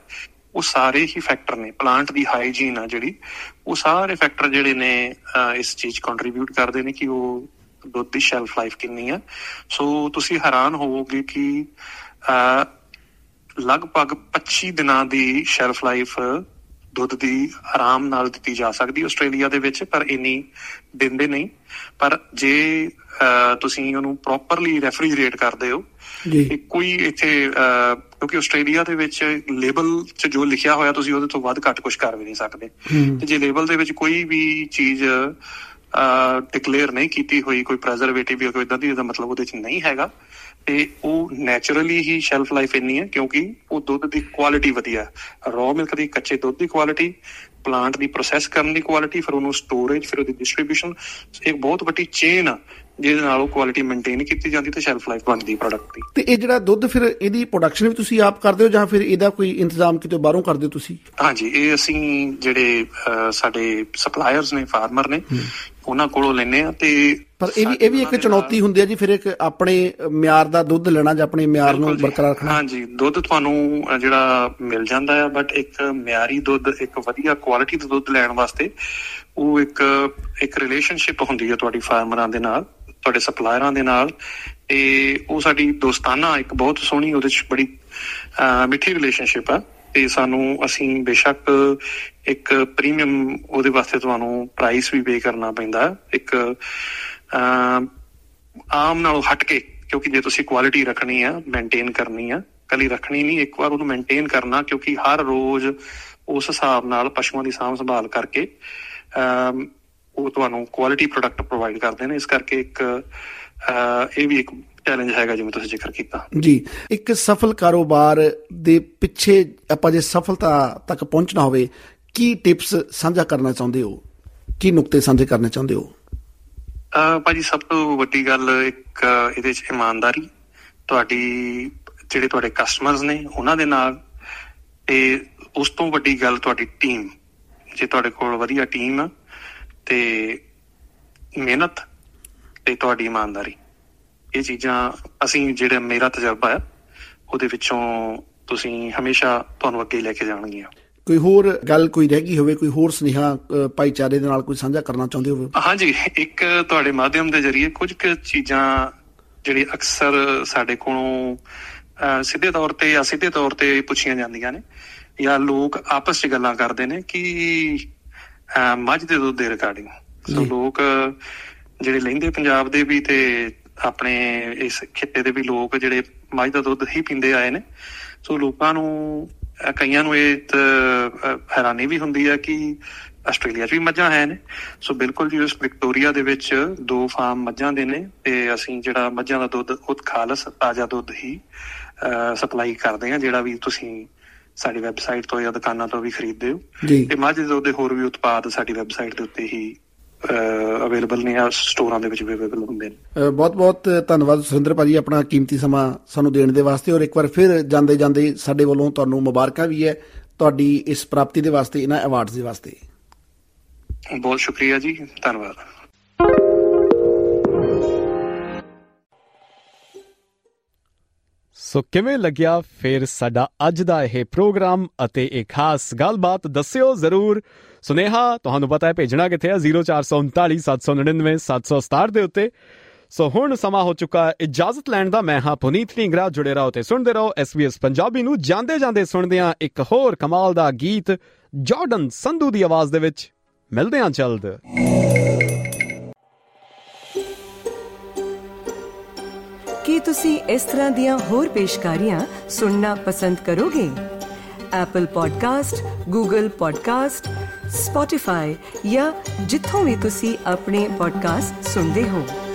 ਉਹ ਸਾਰੇ ਹੀ ਫੈਕਟਰ ਨੇ, ਪਲਾਂਟ ਦੀ ਹਾਈਜੀਨ ਆ ਜਿਹੜੀ, ਉਹ ਸਾਰੇ ਫੈਕਟਰ ਜਿਹੜੇ ਨੇ ਇਸ ਚੀਜ਼ ਕੰਟਰੀਬਿਊਟ ਕਰਦੇ ਨੇ ਕਿ ਉਹ ਦੁੱਧ ਦੀ ਸ਼ੈਲਫ ਲਾਈਫ ਕਿੰਨੀ ਆ। ਸੋ ਤੁਸੀਂ ਹੈਰਾਨ ਹੋਵੋਗੇ ਕਿ ਲਗਭਗ 25 ਦਿਨਾਂ ਦੀ ਸ਼ੈਲਫ ਲਾਈਫ ਦੁੱਧ ਦੀ ਆਰਾਮ ਨਾਲ ਦਿੱਤੀ ਜਾ ਸਕਦੀ ਆਸਟ੍ਰੇਲੀਆ ਦੇ ਵਿੱਚ, ਪਰ ਇੰਨੀ ਦਿੰਦੇ ਨਹੀਂ। ਪਰ ਜੇ ਤੁਸੀਂ ਉਹਨੂੰ ਪ੍ਰੋਪਰਲੀ ਰੈਫਰੀਜਰੇਟ ਕਰਦੇ ਹੋ, ਕੋਈ ਇੱਥੇ ਕਿਉਂਕਿ ਆਸਟ੍ਰੇਲੀਆ ਦੇ ਵਿੱਚ ਲੇਬਲ 'ਚ ਜੋ ਲਿਖਿਆ ਹੋਇਆ ਤੁਸੀਂ ਉਹਦੇ ਤੋਂ ਵੱਧ ਘੱਟ ਕੁਛ ਕਰ ਵੀ ਨਹੀਂ ਸਕਦੇ। ਤੇ ਜੇ ਲੇਬਲ ਦੇ ਵਿੱਚ ਕੋਈ ਵੀ ਚੀਜ਼ ਡਿਕਲੇਅਰ ਨਹੀਂ ਕੀਤੀ ਹੋਈ, ਕੋਈ ਪ੍ਰੈਜ਼ਰਵੇਟਿਵ ਜਾਂ ਕੋਈ ਏਦਾਂ ਦੀ, ਇਹਦਾ ਮਤਲਬ ਉਹਦੇ 'ਚ ਨਹੀਂ ਹੈਗਾ। ਤੇ ਉਹ ਨੈਚੁਰਲੀ ਹੀ ਸ਼ੈਲਫ ਲਾਈਫ ਇੰਨੀ ਹੈ ਕਿਉਂਕਿ ਉਹ ਦੁੱਧ ਦੀ ਕੁਆਲਿਟੀ ਵਧੀਆ, ਰॉ ਮਿਲਕ ਦੀ, ਕੱਚੇ ਦੁੱਧ ਦੀ ਕੁਆਲਿਟੀ, ਪਲਾਂਟ ਦੀ ਪ੍ਰੋਸੈਸ ਕਰਨ ਦੀ ਕੁਆਲਿਟੀ, ਫਿਰ ਉਹਨੂੰ ਸਟੋਰੇਜ, ਫਿਰ ਉਹਦੀ ਡਿਸਟਰੀਬਿਊਸ਼ਨ, ਇੱਕ ਬਹੁਤ ਵੱਡੀ ਚੇਨ ਆ ਜਿਹਦੇ ਨਾਲ ਉਹ ਕੁਆਲਿਟੀ ਮੇਨਟੇਨ ਕੀਤੀ ਜਾਂਦੀ ਤੇ ਸ਼ੈਲਫ ਲਾਈਫ ਬਣਦੀ ਪ੍ਰੋਡਕਟ ਦੀ। ਤੇ ਇਹ ਜਿਹੜਾ ਦੁੱਧ ਫਿਰ ਇਹਦੀ ਪ੍ਰੋਡਕਸ਼ਨ ਵੀ ਤੁਸੀਂ ਆਪ ਕਰਦੇ ਹੋ ਜਾਂ ਫਿਰ ਇਹਦਾ ਕੋਈ ਇੰਤਜ਼ਾਮ ਕਿਤੇ ਬਾਹਰੋਂ ਕਰਦੇ ਹੋ ਤੁਸੀਂ? ਹਾਂਜੀ, ਇਹ ਅਸੀਂ ਜਿਹੜੇ ਸਾਡੇ ਸਪਲਾਇਰਸ ਨੇ, ਫਾਰਮਰ ਨੇ, ਉਹਨਾਂ ਕੋਲੋਂ ਲੈਂਦੇ ਆ। ਤੇ ਪਰ ਇਹ ਵੀ ਇੱਕ ਚੁਣੌਤੀ ਹੁੰਦੀ ਹੈ ਜੀ, ਫਿਰ ਇੱਕ ਆਪਣੇ ਮਿਆਰ ਦਾ ਦੁੱਧ ਲੈਣਾ ਜਾਂ ਆਪਣੇ ਮਿਆਰ ਨੂੰ ਬਰਕਰਾਰ ਰੱਖਣਾ। ਹਾਂਜੀ, ਦੁੱਧ ਤੁਹਾਨੂੰ ਜਿਹੜਾ ਮਿਲ ਜਾਂਦਾ ਹੈ, ਬਟ ਇੱਕ ਮਿਆਰੀ ਦੁੱਧ, ਇੱਕ ਵਧੀਆ ਕੁਆਲਿਟੀ ਦਾ ਦੁੱਧ ਲੈਣ ਵਾਸਤੇ ਉਹ ਇੱਕ ਰਿਲੇਸ਼ਨਸ਼ਿਪ ਹੁੰਦੀ ਹੈ ਤੁਹਾਡੀ ਫਾਰਮਰਾਂ ਦੇ ਨਾਲ, ਤੁਹਾਡੇ ਸਪਲਾਇਰਾਂ ਦੇ ਨਾਲ। ਤੇ ਉਹ ਸਾਡੀ ਦੋਸਤਾਨਾ, ਇੱਕ ਬਹੁਤ ਸੋਹਣੀ, ਉਹਦੇ 'ਚ ਬੜੀ ਮਿੱਠੀ ਰਿਲੇਸ਼ਨਸ਼ਿਪ ਆ। ਤੇ ਅਸੀਂ ਬੇਸ਼ੱਕ ਇੱਕ ਪ੍ਰੀਮੀਅਮ ਉਹਦੇ ਵਾਸਤੇ ਤੁਹਾਨੂੰ ਪ੍ਰਾਈਸ ਵੀ ਪੇ ਕਰਨਾ ਪੈਂਦਾ, ਇੱਕ ਆਮ ਨਾਲੋਂ ਹਟ ਕੇ, ਕਿਉਂਕਿ ਜੇ ਤੁਸੀਂ ਕੁਆਲਿਟੀ ਰੱਖਣੀ ਆ, ਮੇਨਟੇਨ ਕਰਨੀ ਆ, ਕੱਲੀ ਰੱਖਣੀ ਨਹੀਂ, ਇੱਕ ਵਾਰ ਉਹਨੂੰ ਮੇਨਟੇਨ ਕਰਨਾ, ਕਿਉਂਕਿ ਹਰ ਰੋਜ਼ ਉਸ ਹਿਸਾਬ ਨਾਲ ਪਸ਼ੂਆਂ ਦੀ ਸਾਂਭ ਸੰਭਾਲ ਕਰਕੇ ਉਹ ਤੁਹਾਨੂੰ ਕੁਆਲਿਟੀ ਪ੍ਰੋਡਕਟ ਪ੍ਰੋਵਾਈਡ ਕਰਦੇ ਨੇ। ਇਸ ਕਰਕੇ ਇਹ ਵੀ ਇੱਕ ਚੈਲੰਜ ਹੈਗਾ, ਜਿਵੇਂ ਤੁਸੀਂ ਜ਼ਿਕਰ ਕੀਤਾ ਜੀ। ਇੱਕ ਸਫਲ ਕਾਰੋਬਾਰ ਦੇ ਪਿੱਛੇ ਆਪਾਂ ਜੇ ਸਫਲਤਾ ਤੱਕ ਪਹੁੰਚਣਾ ਹੋਵੇ, ਕੀ ਟਿਪਸ ਸਾਂਝਾ ਕਰਨਾ ਚਾਹੁੰਦੇ ਹੋ, ਕੀ ਨੁਕਤੇ ਸਾਂਝੇ ਕਰਨੇ ਚਾਹੁੰਦੇ ਹੋ? ਭਾਜੀ, ਸਭ ਤੋਂ ਵੱਡੀ ਗੱਲ ਇੱਕ ਇਹਦੇ 'ਚ ਇਮਾਨਦਾਰੀ, ਜਿਹੜੇ ਤੁਹਾਡੇ ਕਸਟਮਰਸ ਨੇ ਉਹਨਾਂ ਦੇ ਨਾਲ, ਤੇ ਉਸ ਤੋਂ ਵੱਡੀ ਗੱਲ ਤੁਹਾਡੀ ਟੀਮ। ਜੇ ਤੁਹਾਡੇ ਕੋਲ ਵਧੀਆ ਟੀਮ ਆ ਤੇ ਮਿਹਨਤ ਤੇ ਤੁਹਾਡੀ ਇਮਾਨਦਾਰੀ, ਇਹ ਚੀਜ਼ਾਂ ਜਿਹੜਾ ਮੇਰਾ ਤਜਰਬਾ ਹੈ ਉਹਦੇ ਵਿੱਚੋਂ ਤੁਸੀਂ ਹਮੇਸ਼ਾ ਤੁਹਾਨੂੰ ਅੱਗੇ ਲੈ ਕੇ ਜਾਣਗੀਆਂ। ਕੋਈ ਹੋਰ ਗੱਲ ਕੋਈ ਰਹਿ ਗਈ ਹੋਵੇ, ਕੋਈ ਹੋਰ ਸੁਨੇਹਾ ਭਾਈਚਾਰੇ ਦੇ ਨਾਲ ਕੋਈ ਸਾਂਝਾ ਕਰਨਾ ਚਾਹੁੰਦੇ ਹੋਵੇ? ਹਾਂਜੀ, ਇੱਕ ਤੁਹਾਡੇ ਮਾਧਿਅਮ ਦੇ ਜ਼ਰੀਏ ਕੁਝ ਕੁ ਚੀਜ਼ਾਂ ਜਿਹੜੀ ਅਕਸਰ ਸਾਡੇ ਕੋਲੋਂ ਸਿੱਧੇ ਤੌਰ ਤੇ ਜਾਂ ਸਿੱਧੇ ਤੌਰ ਤੇ ਪੁੱਛੀਆਂ ਜਾਂਦੀਆਂ ਨੇ, ਜਾਂ ਲੋਕ ਆਪਸ 'ਚ ਗੱਲਾਂ ਕਰਦੇ ਨੇ ਕਿ ਮੱਝ ਦੇ ਦੁੱਧ ਦੇ ਰਿਗਾਰਡਿੰਗ। ਸੋ ਲੋਕ ਜਿਹੜੇ ਲੈਂਦੇ ਪੰਜਾਬ ਦੇ ਵੀ ਤੇ ਆਪਣੇ ਇਸ ਖਿੱਤੇ ਦੇ ਵੀ ਲੋਕ ਜਿਹੜੇ ਮੱਝ ਦਾ ਦੁੱਧ ਹੀ ਪੀਂਦੇ ਆਏ ਨੇ। ਸੋ ਲੋਕਾਂ ਨੂੰ, ਕਈਆਂ ਨੂੰ ਇਹ ਹੈਰਾਨੀ ਵੀ ਹੁੰਦੀ ਹੈ ਕਿ ਆਸਟ੍ਰੇਲੀਆ 'ਚ ਵੀ ਮੱਝਾਂ ਹੈ ਨੇ। ਸੋ ਬਿਲਕੁਲ ਜੀ, ਉਸ ਵਿਕਟੋਰੀਆ ਦੇ ਵਿੱਚ 2 ਫਾਰਮ ਮੱਝਾਂ ਦੇ ਨੇ, ਤੇ ਅਸੀਂ ਜਿਹੜਾ ਮੱਝਾਂ ਦਾ ਦੁੱਧ ਉਹ ਖਾਲਸ ਤਾਜ਼ਾ ਦੁੱਧ ਹੀ ਸਪਲਾਈ ਕਰਦੇ ਹਾਂ, ਜਿਹੜਾ ਵੀ ਤੁਸੀਂ ਸਾਡੀ ਵੈਬਸਾਈਟ ਤੋਂ ਜਾਂ ਦੁਕਾਨਾਂ ਤੋਂ ਵੀ ਖਰੀਦਦੇ ਹੋ। ਤੇ ਮੱਝ ਦੇ ਦੁੱਧ ਦੇ ਹੋਰ ਵੀ ਉਤਪਾਦ ਸਾਡੀ ਵੈਬਸਾਈਟ ਦੇ ਉੱਤੇ ਹੀ ਅਵੇਲੇਬਲ ਨੇ, ਸਟੋਰਾਂ ਦੇ ਵਿੱਚ ਵੀ ਅਵੇਲੇਬਲ ਹੁੰਦੇ ਨੇ। ਬਹੁਤ ਬਹੁਤ ਧੰਨਵਾਦ ਸੁਰਿੰਦਰ ਭਾਜੀ, ਆਪਣਾ ਕੀਮਤੀ ਸਮਾਂ ਸਾਨੂੰ ਦੇਣ ਦੇ ਵਾਸਤੇ। ਔਰ ਇੱਕ ਵਾਰ ਫਿਰ ਜਾਂਦੇ ਜਾਂਦੇ ਸਾਡੇ ਵੱਲੋਂ ਤੁਹਾਨੂੰ ਮੁਬਾਰਕਾਂ ਵੀ ਹੈ ਤੁਹਾਡੀ ਇਸ ਪ੍ਰਾਪਤੀ ਦੇ ਵਾਸਤੇ, ਇਹਨਾਂ ਅਵਾਰਡਸ ਦੇ ਵਾਸਤੇ। ਬਹੁਤ ਸ਼ੁਕਰੀਆ ਜੀ, ਧੰਨਵਾਦ। ਸੋ ਕਿਵੇਂ ਲੱਗਿਆ ਫਿਰ ਸਾਡਾ ਅੱਜ ਦਾ ਇਹ ਪ੍ਰੋਗਰਾਮ ਅਤੇ ਇਹ ਖਾਸ ਗੱਲਬਾਤ? ਦੱਸਿਓ ਜ਼ਰੂਰ। ਸੁਨੇਹਾ ਤੁਹਾਨੂੰ ਪਤਾ ਹੈ ਭੇਜਣਾ ਕਿੱਥੇ ਆ, 0439 799 767 ਦੇ ਉੱਤੇ। ਸੋ ਹੁਣ ਸਮਾਂ ਹੋ ਚੁੱਕਾ ਇਜਾਜ਼ਤ ਲੈਣ ਦਾ। ਮੈਂ ਹਾਂ ਪੁਨੀਤ ਢੀਂਗਰਾ। ਜੁੜੇ ਰਹੋ ਤੇ ਸੁਣਦੇ ਰਹੋ SBS ਪੰਜਾਬੀ ਨੂੰ। ਜਾਂਦੇ ਜਾਂਦੇ ਸੁਣਦੇ ਹਾਂ ਇੱਕ ਹੋਰ ਕਮਾਲ ਦਾ ਗੀਤ ਜਾਰਡਨ ਸੰਧੂ ਦੀ ਆਵਾਜ਼ ਦੇ ਵਿੱਚ। ਮਿਲਦੇ ਹਾਂ ਜਲਦ। ਕੀ ਤੁਸੀਂ ਇਸ ਤਰ੍ਹਾਂ ਦੀਆਂ ਹੋਰ ਪੇਸ਼ਕਾਰੀਆਂ ਸੁਣਨਾ ਪਸੰਦ ਕਰੋਗੇ? Apple podcast, Google podcast, Spotify ਜਾਂ ਜਿੱਥੋਂ ਵੀ ਤੁਸੀਂ ਆਪਣੇ ਪੋਡਕਾਸਟ ਸੁਣਦੇ ਹੋ।